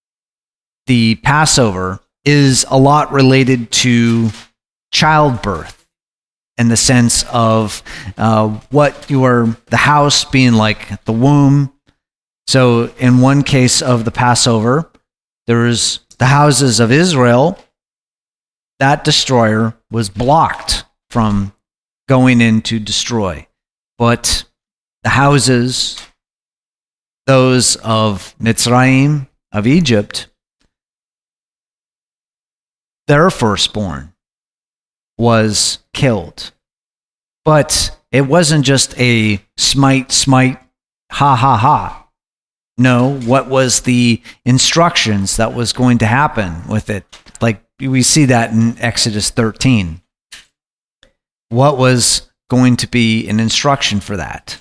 Speaker 1: the Passover is a lot related to childbirth. In the sense of uh, what your the house being like the womb. So in one case of the Passover, there was the houses of Israel. That destroyer was blocked from going in to destroy. But the houses, those of Mitzrayim, of Egypt, their firstborn was killed. But it wasn't just a smite, smite, ha, ha, ha. No, what was the instructions that was going to happen with it? Like we see that in Exodus thirteen. What was going to be an instruction for that?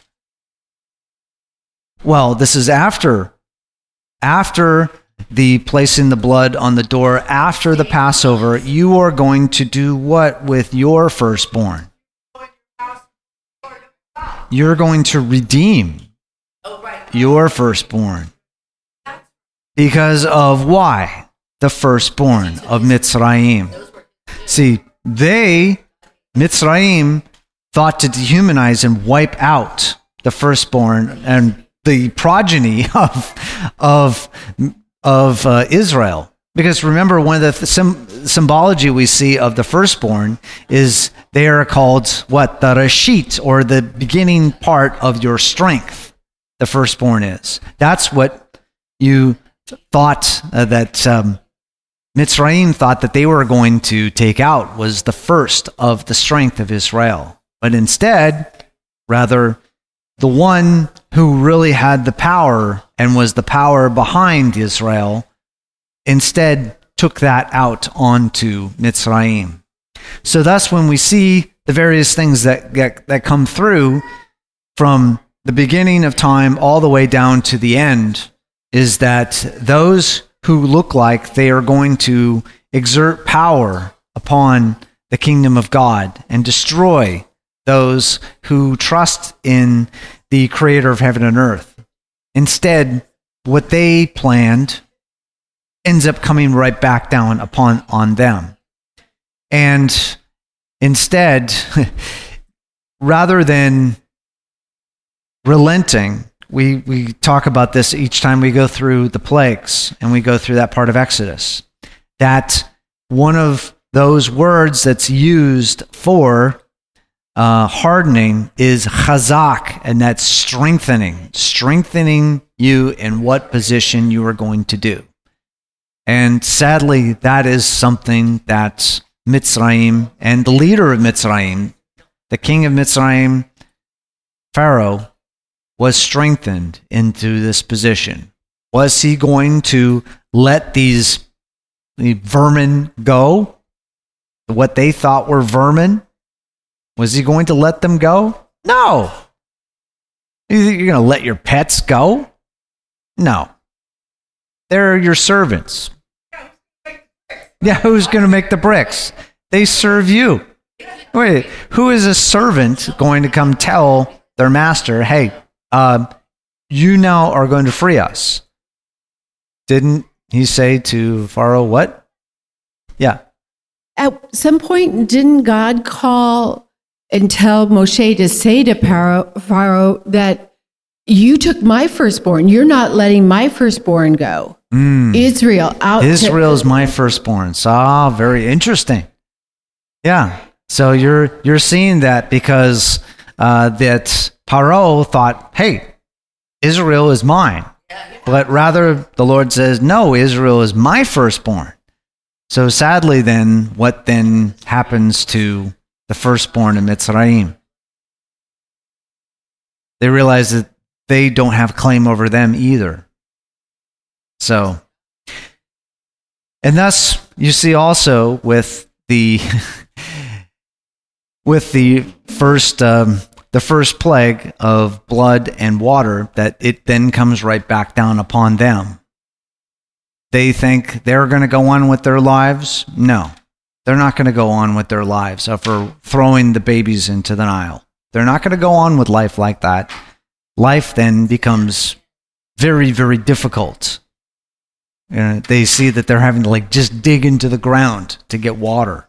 Speaker 1: Well, this is after, after the placing the blood on the door, after the Passover, you are going to do what with your firstborn? You're going to redeem your firstborn. Because of why? The firstborn of Mitzrayim. See, they, Mitzrayim, thought to dehumanize and wipe out the firstborn and the progeny of, of of uh, Israel. Because remember, one of the sim- symbology we see of the firstborn is they are called what? The Reshit, or the beginning part of your strength. The firstborn is. That's what you thought uh, that um, Mitzrayim thought that they were going to take out, was the first of the strength of Israel. But instead, rather, the one who really had the power and was the power behind Israel, instead took that out onto Mitzrayim. So thus, when we see the various things that, that, that come through from the beginning of time all the way down to the end, is that those who look like they are going to exert power upon the kingdom of God and destroy those who trust in the creator of heaven and earth. Instead, what they planned ends up coming right back down upon on them. And instead, rather than relenting, we, we talk about this each time we go through the plagues and we go through that part of Exodus, that one of those words that's used for uh, hardening is chazak, and that's strengthening, strengthening you in what position you are going to do. And sadly, that is something that Mitzrayim and the leader of Mitzrayim, the king of Mitzrayim, Pharaoh, was strengthened into this position. Was he going to let these the vermin go? What they thought were vermin? Was he going to let them go? No. You think you're going to let your pets go? No. They're your servants. Yeah, who's going to make the bricks? They serve you. Wait, who is a servant going to come tell their master, hey, uh, you now are going to free us? Didn't he say to Pharaoh, what? Yeah.
Speaker 3: At some point, didn't God call and tell Moshe to say to Pharaoh, Pharaoh that you took my firstborn, you're not letting my firstborn go? Mm. Israel out.
Speaker 1: Israel is my firstborn. So, ah, very interesting. Yeah. So you're you're seeing that because uh, that Paro thought, hey, Israel is mine. But rather the Lord says, no, Israel is my firstborn. So sadly then, what then happens to the firstborn in Mitzrayim? They realize that they don't have claim over them either. So, and thus you see also with the with the first um, the first plague of blood and water, that it then comes right back down upon them. They think they're going to go on with their lives. No, they're not going to go on with their lives for throwing the babies into the Nile. They're not going to go on with life like that. Life then becomes very, very difficult. And they see that they're having to like just dig into the ground to get water.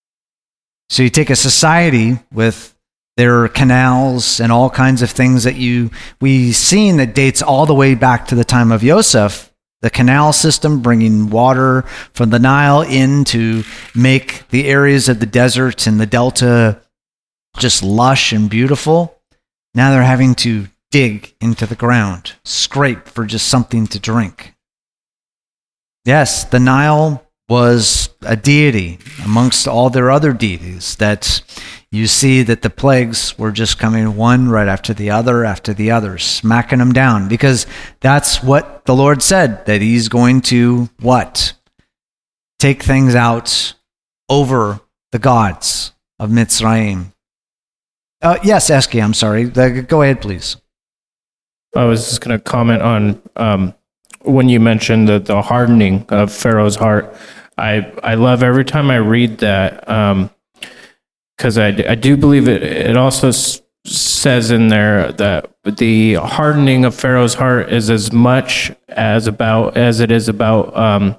Speaker 1: So you take a society with their canals and all kinds of things that you we seen that dates all the way back to the time of Yosef. The canal system bringing water from the Nile in to make the areas of the deserts and the delta just lush and beautiful. Now they're having to dig into the ground, scrape for just something to drink. Yes, the Nile was a deity amongst all their other deities that you see that the plagues were just coming one right after the other after the other, smacking them down, because that's what the Lord said, that he's going to, what? Take things out over the gods of Mitzrayim. Uh, yes, Eski, I'm sorry. Go ahead, please.
Speaker 2: I was just going to comment on um, when you mentioned the, the hardening of Pharaoh's heart. I, I love every time I read that, because um, I, I do believe it, it also s- says in there that the hardening of Pharaoh's heart is as much as about as it is about um,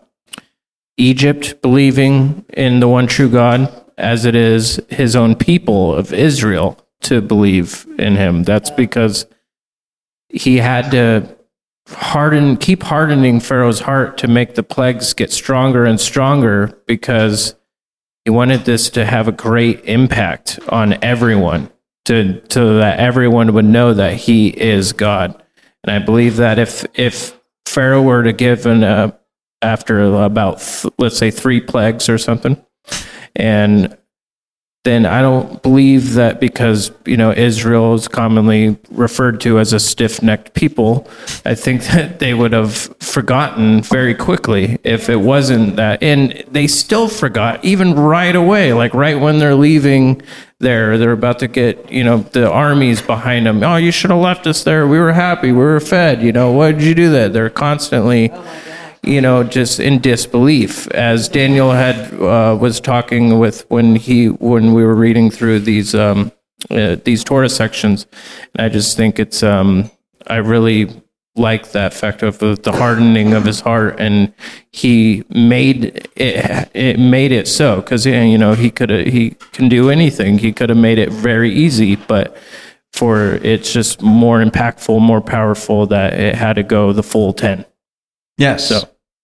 Speaker 2: Egypt believing in the one true God as it is his own people of Israel to believe in him. That's because he had to harden, keep hardening Pharaoh's heart to make the plagues get stronger and stronger, because he wanted this to have a great impact on everyone, to so that everyone would know that he is God. And I believe that if if Pharaoh were to give an uh, after about th- let's say three plagues or something, and then I don't believe that because, you know, Israel is commonly referred to as a stiff-necked people, I think that they would have forgotten very quickly if it wasn't that. And they still forgot, even right away, like right when they're leaving there, they're about to get, you know, the armies behind them. Oh, you should have left us there. We were happy. We were fed. You know, why did you do that? They're constantly... you know, just in disbelief, as Daniel had uh, was talking with when he when we were reading through these um, uh, these Torah sections. And I just think it's um, I really like that fact of the, the hardening of his heart, and he made it. It made it so because you know he could he can do anything. He could have made it very easy, but for it's just more impactful, more powerful that it had to go the full ten.
Speaker 1: Yes.
Speaker 2: So.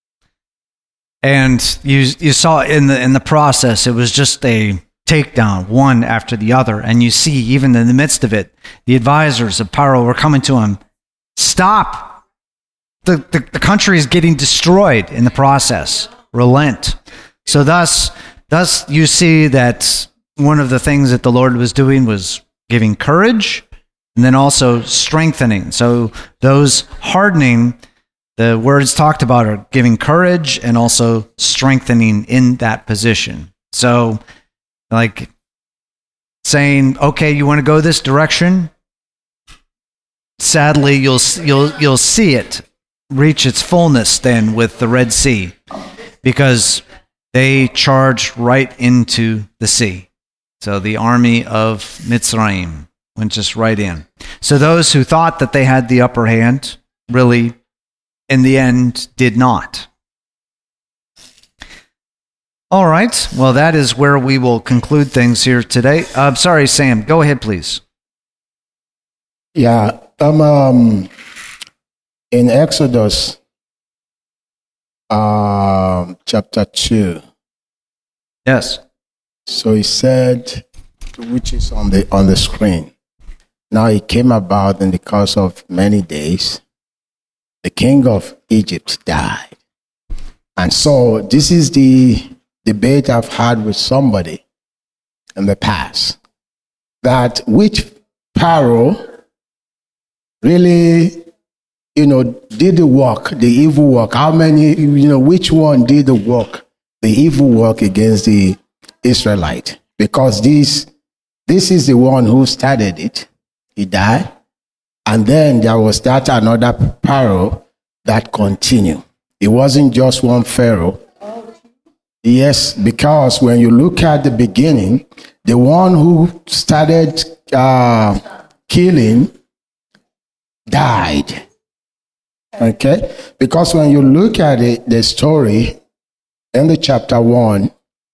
Speaker 1: And you you saw in the in the process, it was just a takedown, one after the other. And you see, even in the midst of it, the advisors of Paro were coming to him. Stop! The, the, the country is getting destroyed in the process. Relent. So thus, thus you see that one of the things that the Lord was doing was giving courage and then also strengthening. So those hardening... the words talked about are giving courage and also strengthening in that position. So, like saying, "Okay, you want to go this direction?" Sadly, you'll you'll you'll see it reach its fullness then with the Red Sea, because they charged right into the sea. So the army of Mitzrayim went just right in. So those who thought that they had the upper hand really, in the end, did not. All right. Well, that is where we will conclude things here today. I'm uh, sorry, Sam. Go ahead, please.
Speaker 5: Yeah. Um, um in Exodus uh, chapter two.
Speaker 1: Yes.
Speaker 5: So he said, which is on the on the screen. Now it came about in the course of many days. The king of Egypt died. And so this is the debate I've had with somebody in the past, that which Pharaoh really, you know, did the work, the evil work. How many, you know, which one did the work, the evil work against the Israelite? Because this, this is the one who started it. He died. And then there was that another Pharaoh that continued. It wasn't just one Pharaoh. Yes, because when you look at the beginning, the one who started uh, killing died. Okay? Because when you look at it, the story in the chapter one,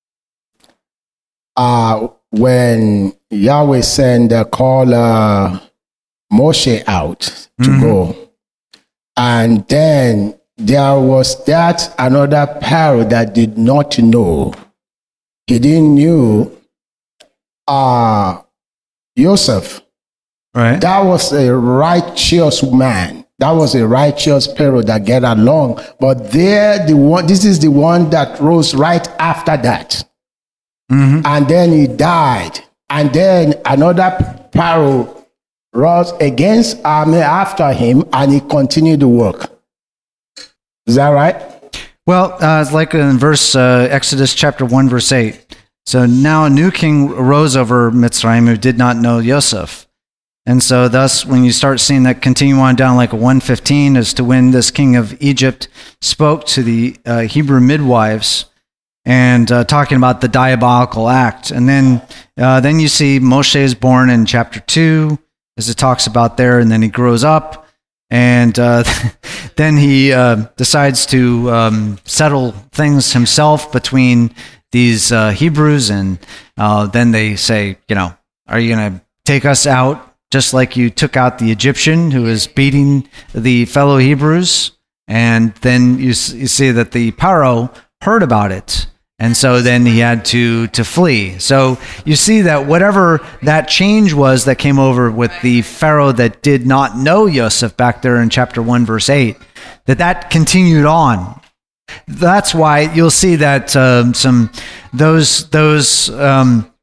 Speaker 5: uh, when Yahweh sent uh, call uh, Moshe out to mm-hmm. go, and then there was that another Pharaoh that did not know. He didn't know uh, Joseph.
Speaker 1: Right.
Speaker 5: That was a righteous man. That was a righteous Pharaoh that get along. But there, the one. This is the one that rose right after that. Mm-hmm. And then he died. And then another Pharaoh rose against army after him, and he continued the work. Is that right?
Speaker 1: Well, uh, it's like in verse uh, Exodus chapter one, verse eight. So now a new king arose over Mitzrayim who did not know Yosef. And so thus, when you start seeing that continue on down like a one fifteen, as to when this king of Egypt spoke to the uh, Hebrew midwives and uh, talking about the diabolical act. And then, uh, then you see Moshe is born in chapter two, as it talks about there, and then he grows up, and uh, then he uh, decides to um, settle things himself between these uh, Hebrews, and uh, then they say, you know, are you going to take us out just like you took out the Egyptian who was beating the fellow Hebrews? And then you, you see that the Pharaoh heard about it. And so then he had to, to flee. So you see that whatever that change was that came over with the Pharaoh that did not know Yosef back there in chapter one, verse eight, that that continued on. That's why you'll see that um, some those those um,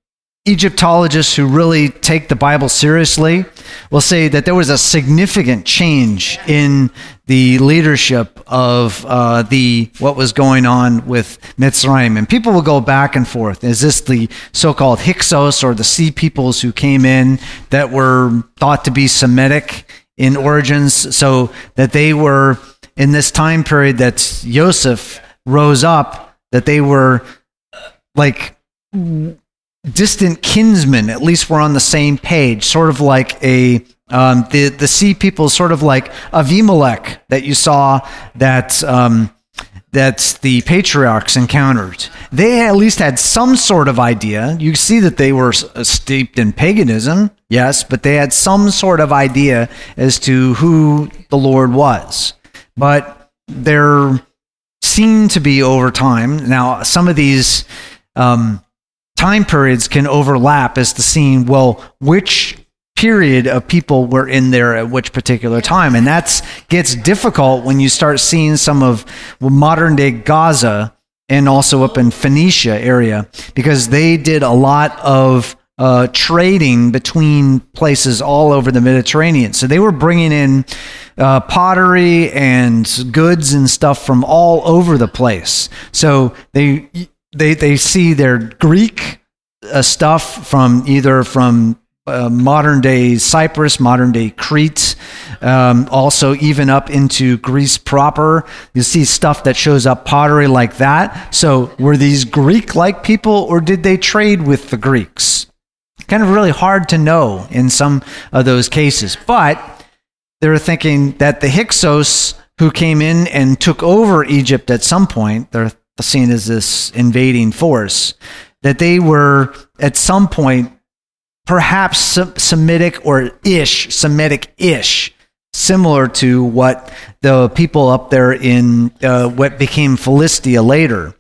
Speaker 1: Egyptologists who really take the Bible seriously will say that there was a significant change in the leadership of uh, the what was going on with Mitzrayim. And people will go back and forth. Is this the so-called Hyksos, or the sea peoples who came in that were thought to be Semitic in origins, so that they were, in this time period that Joseph rose up, that they were like distant kinsmen, at least were on the same page, sort of like a um, the the sea people, sort of like Avimelech that you saw that um, that the patriarchs encountered. They at least had some sort of idea. You see that they were steeped in paganism, yes, but they had some sort of idea as to who the Lord was. But there seemed to be, over time, now some of these um, time periods can overlap as to seeing, well, which period of people were in there at which particular time. And that gets difficult when you start seeing some of modern day Gaza and also up in Phoenicia area, because they did a lot of uh, trading between places all over the Mediterranean. So they were bringing in uh, pottery and goods and stuff from all over the place. So they they they see their Greek uh, stuff from either from Uh, modern day Cyprus, modern day Crete, um, also even up into Greece proper. You see stuff that shows up, pottery like that. So were these Greek-like people, or did they trade with the Greeks? Kind of really hard to know in some of those cases. But they're thinking that the Hyksos, who came in and took over Egypt at some point, they're seen as this invading force, that they were at some point perhaps Semitic or ish, Semitic-ish, similar to what the people up there in uh, what became Philistia later,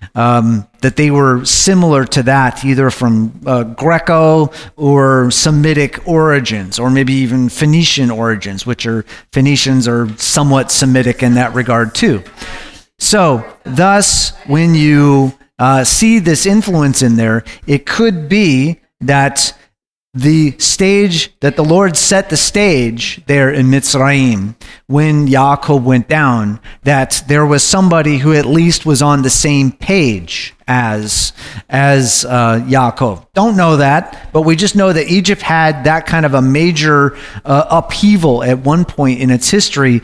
Speaker 1: um, that they were similar to that, either from uh, Greco or Semitic origins, or maybe even Phoenician origins, which are, Phoenicians are somewhat Semitic in that regard too. So, thus, when you uh, see this influence in there, it could be that the stage, that the Lord set the stage there in Mitzrayim when Yaakov went down, that there was somebody who at least was on the same page as as uh, Yaakov. Don't know that, but we just know that Egypt had that kind of a major uh, upheaval at one point in its history,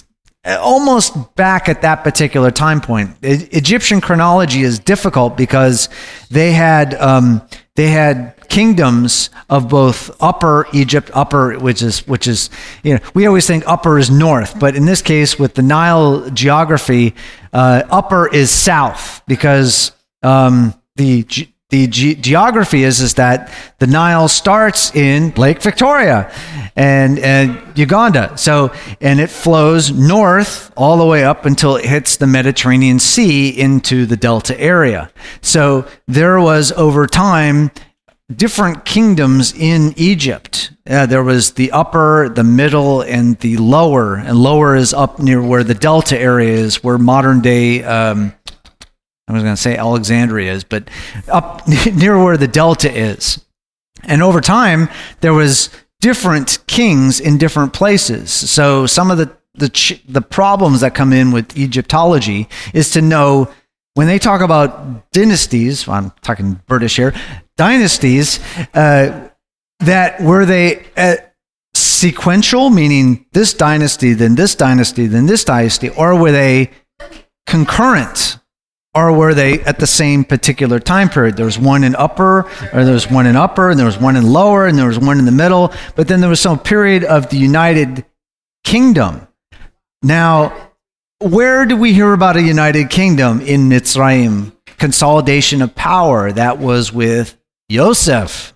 Speaker 1: almost back at that particular time point. E- Egyptian chronology is difficult because they had um, they had kingdoms of both Upper Egypt, upper, which is, which is, you know, we always think upper is north, but in this case with the Nile geography, uh, upper is south, because um, the the ge- geography is is that the Nile starts in Lake Victoria and and Uganda, so and it flows north all the way up until it hits the Mediterranean Sea into the Delta area. So there was, over time, different kingdoms in Egypt. Uh, there was the upper, the middle, and the lower. And lower is up near where the Delta area is, where modern day, um, I was going to say Alexandria is, but up near where the Delta is. And over time, there was different kings in different places. So some of the the ch- the problems that come in with Egyptology is to know, when they talk about dynasties, well, I'm talking British here, dynasties, uh, that were they uh, sequential, meaning this dynasty, then this dynasty, then this dynasty, or were they concurrent, or were they at the same particular time period? There was one in upper, or there was one in upper, and there was one in lower, and there was one in the middle, but then there was some period of the United Kingdom. Now, where do we hear about a United Kingdom in Mitzrayim? Consolidation of power. That was with Joseph.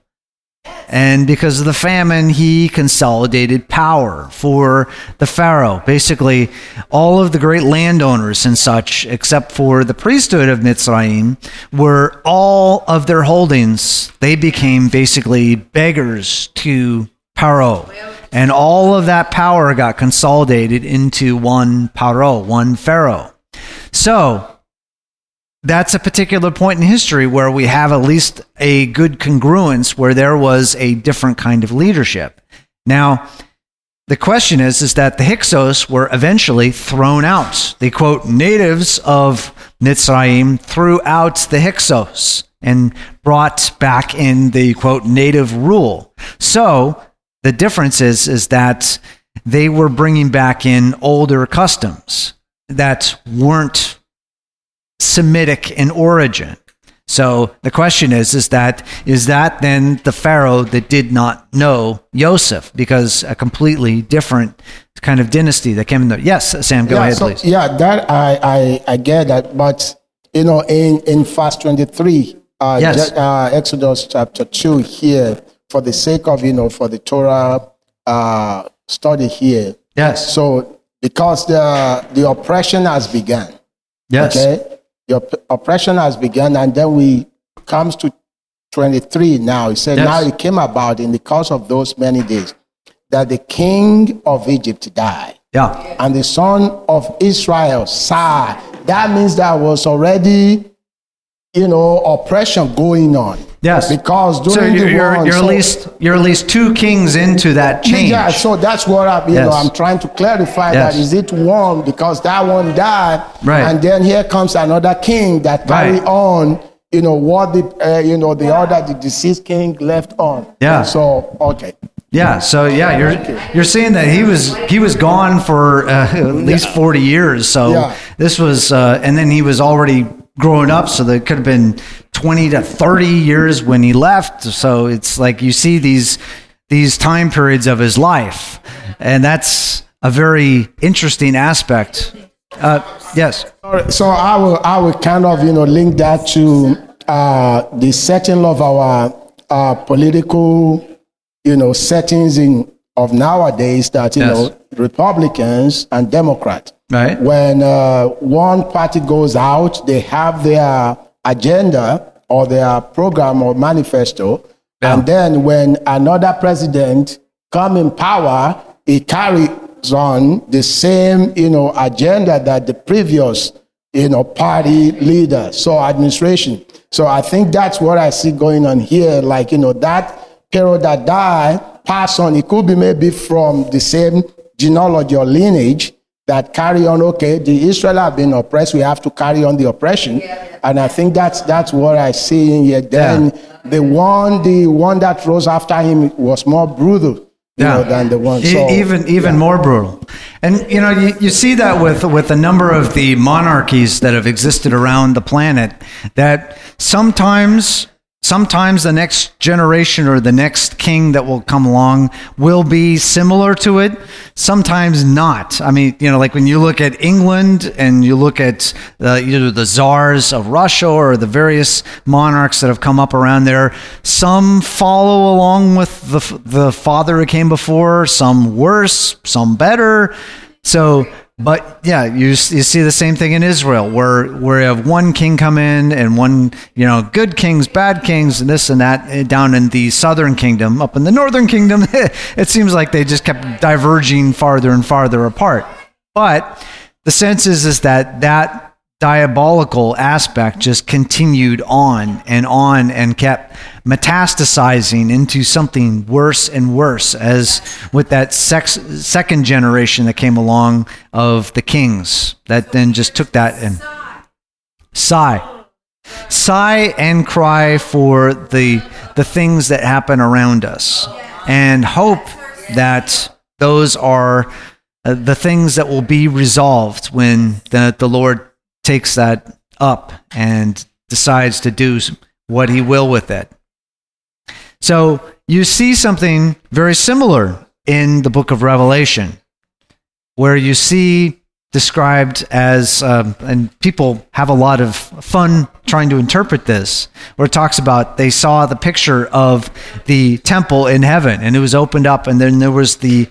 Speaker 1: And because of the famine, he consolidated power for the Pharaoh. Basically, all of the great landowners and such, except for the priesthood of Mitzrayim, were all of their holdings. They became basically beggars to Paro. And all of that power got consolidated into one Paro, one Pharaoh. So, that's a particular point in history where we have at least a good congruence where there was a different kind of leadership. Now, the question is, is that the Hyksos were eventually thrown out. The, quote, natives of Mitzrayim threw out the Hyksos and brought back in the, quote, native rule. So the difference is, is that they were bringing back in older customs that weren't Semitic in origin. So the question is, is that, is that then the Pharaoh that did not know Joseph? Because a completely different kind of dynasty that came in there. Yes, Sam, go
Speaker 5: yeah,
Speaker 1: ahead,
Speaker 5: so,
Speaker 1: please.
Speaker 5: Yeah, that I, I, I get that. But, you know, in, in verse twenty-three, uh,
Speaker 1: yes.
Speaker 5: uh, Exodus chapter two here, for the sake of, you know, for the Torah uh, study here.
Speaker 1: Yes.
Speaker 5: So because the, the oppression has begun.
Speaker 1: Yes.
Speaker 5: Okay. The op- oppression has begun, and then we comes to twenty-three now. He said,
Speaker 1: yes.
Speaker 5: Now it came about in the course of those many days that the king of Egypt died.
Speaker 1: Yeah.
Speaker 5: And the son of Israel sighed. That means there was already, you know, oppression going on.
Speaker 1: Yes.
Speaker 5: Because during
Speaker 1: so you're,
Speaker 5: the
Speaker 1: you're,
Speaker 5: war,
Speaker 1: you're
Speaker 5: so,
Speaker 1: at least you're at least two kings into that change.
Speaker 5: Yeah, so that's what I, you
Speaker 1: yes.
Speaker 5: know, I'm trying to clarify.
Speaker 1: Yes.
Speaker 5: That is it one because that one died,
Speaker 1: right.
Speaker 5: and then here comes another king that carry
Speaker 1: right.
Speaker 5: on, you know, what the uh, you know the other the deceased king left on.
Speaker 1: Yeah.
Speaker 5: So okay.
Speaker 1: Yeah. So yeah, you're you're saying that he was he was gone for uh, at least forty years. So
Speaker 5: yeah.
Speaker 1: this was, uh, and then he was already growing up, so there could have been twenty to thirty years when he left. So it's like you see these these time periods of his life, and that's a very interesting aspect. Uh, yes.
Speaker 5: So I will I will kind of you know link that to uh, the setting of our uh, political you know settings in of nowadays that you
Speaker 1: yes.
Speaker 5: know Republicans and Democrats.
Speaker 1: Right.
Speaker 5: When uh, one party goes out, they have their agenda or their program or manifesto. Yeah. And then when another president comes in power, he carries on the same, you know, agenda that the previous, you know, party leader, so administration. So I think that's what I see going on here. Like, you know, that Pharaoh that died, pass on. It could be maybe from the same genealogy or lineage that carry on, okay, the Israel have been oppressed, we have to carry on the oppression. Yeah. And I think that's that's what I see in here. Then yeah. the one the one that rose after him was more brutal you
Speaker 1: yeah.
Speaker 5: know, than the one. So,
Speaker 1: even even yeah. more brutal. And you know, you, you see that with with a number of the monarchies that have existed around the planet, that sometimes Sometimes the next generation or the next king that will come along will be similar to it. Sometimes not. I mean, you know, like when you look at England and you look at uh, either the czars of Russia or the various monarchs that have come up around there, some follow along with the the father who came before, some worse, some better. So, but yeah, you you see the same thing in Israel, where where you have one king come in and one, you know, good kings, bad kings, and this and that. Down in the southern kingdom, up in the northern kingdom, it seems like they just kept diverging farther and farther apart. But the sense is is that that diabolical aspect just continued on and on and kept metastasizing into something worse and worse, as with that sex, second generation that came along of the kings that then just took that and sigh. Sigh and cry for the the things that happen around us and hope that those are uh, the things that will be resolved when the, the Lord takes that up and decides to do what he will with it. So you see something very similar in the book of Revelation, where you see described as, um, and people have a lot of fun trying to interpret this, where it talks about they saw the picture of the temple in heaven, and it was opened up, and then there was the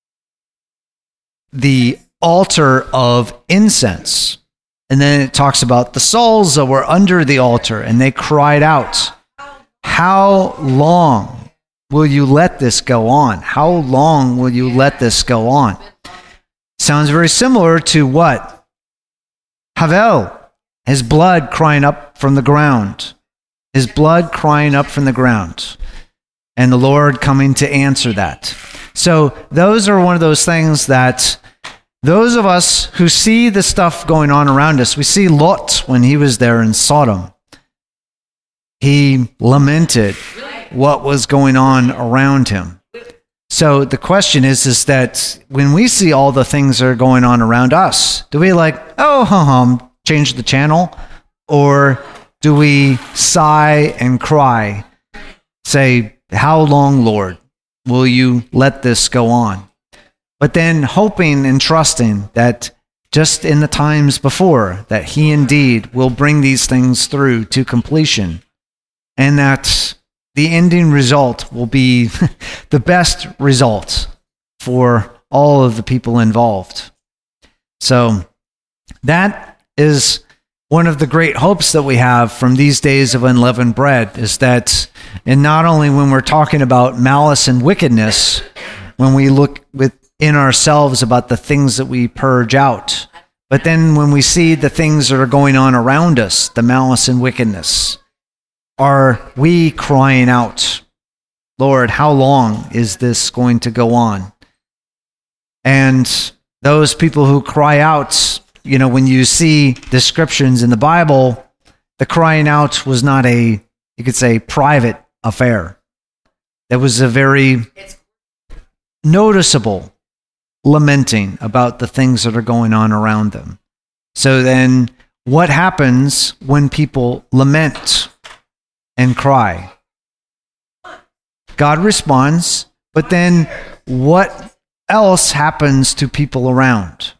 Speaker 1: the altar of incense. And then it talks about the souls that were under the altar, and they cried out, "How long will you let this go on? How long will you let this go on?" Sounds very similar to what Havel his blood crying up from the ground. His blood crying up from the ground. And the Lord coming to answer that. So those are one of those things that those of us who see the stuff going on around us, we see Lot when he was there in Sodom. He lamented what was going on around him. So the question is, is that when we see all the things that are going on around us, do we like, oh, hum, change the channel? Or do we sigh and cry, say, how long, Lord, will you let this go on? But then hoping and trusting that just in the times before, that he indeed will bring these things through to completion, and that the ending result will be the best result for all of the people involved. So that is one of the great hopes that we have from these days of unleavened bread, is that, and not only when we're talking about malice and wickedness, when we look within ourselves about the things that we purge out, but then when we see the things that are going on around us, the malice and wickedness, are we crying out, Lord, how long is this going to go on? And those people who cry out, you know, when you see descriptions in the Bible, the crying out was not a, you could say, private affair. It was a very noticeable lamenting about the things that are going on around them. So then what happens when people lament and cry? God responds, but then what else happens to people around?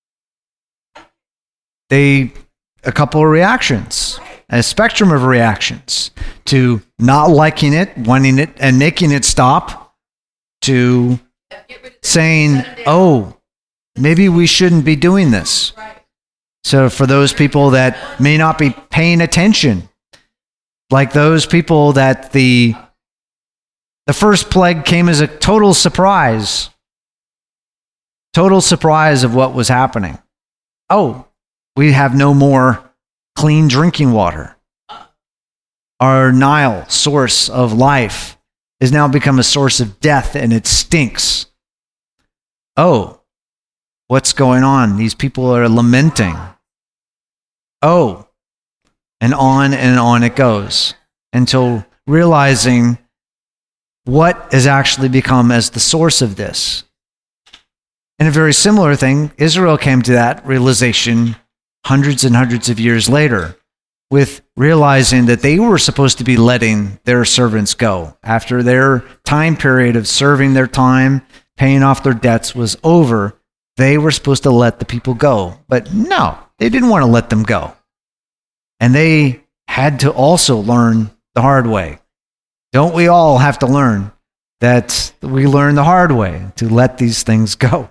Speaker 1: They, a couple of reactions, a spectrum of reactions, to not liking it, wanting it, and making it stop, to saying, oh, maybe we shouldn't be doing this. So for those people that may not be paying attention, like those people that the the first plague came as a total surprise, total surprise of what was happening. Oh, we have no more clean drinking water. Our Nile, source of life, has now become a source of death, and it stinks. Oh, what's going on? These people are lamenting. Oh, and on and on it goes, until realizing what has actually become as the source of this. And a very similar thing, Israel came to that realization hundreds and hundreds of years later, with realizing that they were supposed to be letting their servants go. After their time period of serving their time, paying off their debts was over, they were supposed to let the people go. But no, they didn't want to let them go. And they had to also learn the hard way. Don't we all have to learn that we learn the hard way to let these things go?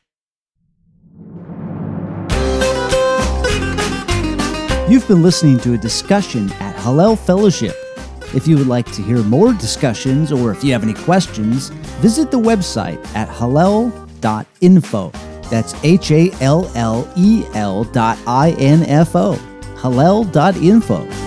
Speaker 6: You've been listening to a discussion at Hallel Fellowship. If you would like to hear more discussions, or if you have any questions, visit the website at hallel dot info. That's H A L L E L dot I N F O. hallel dot info.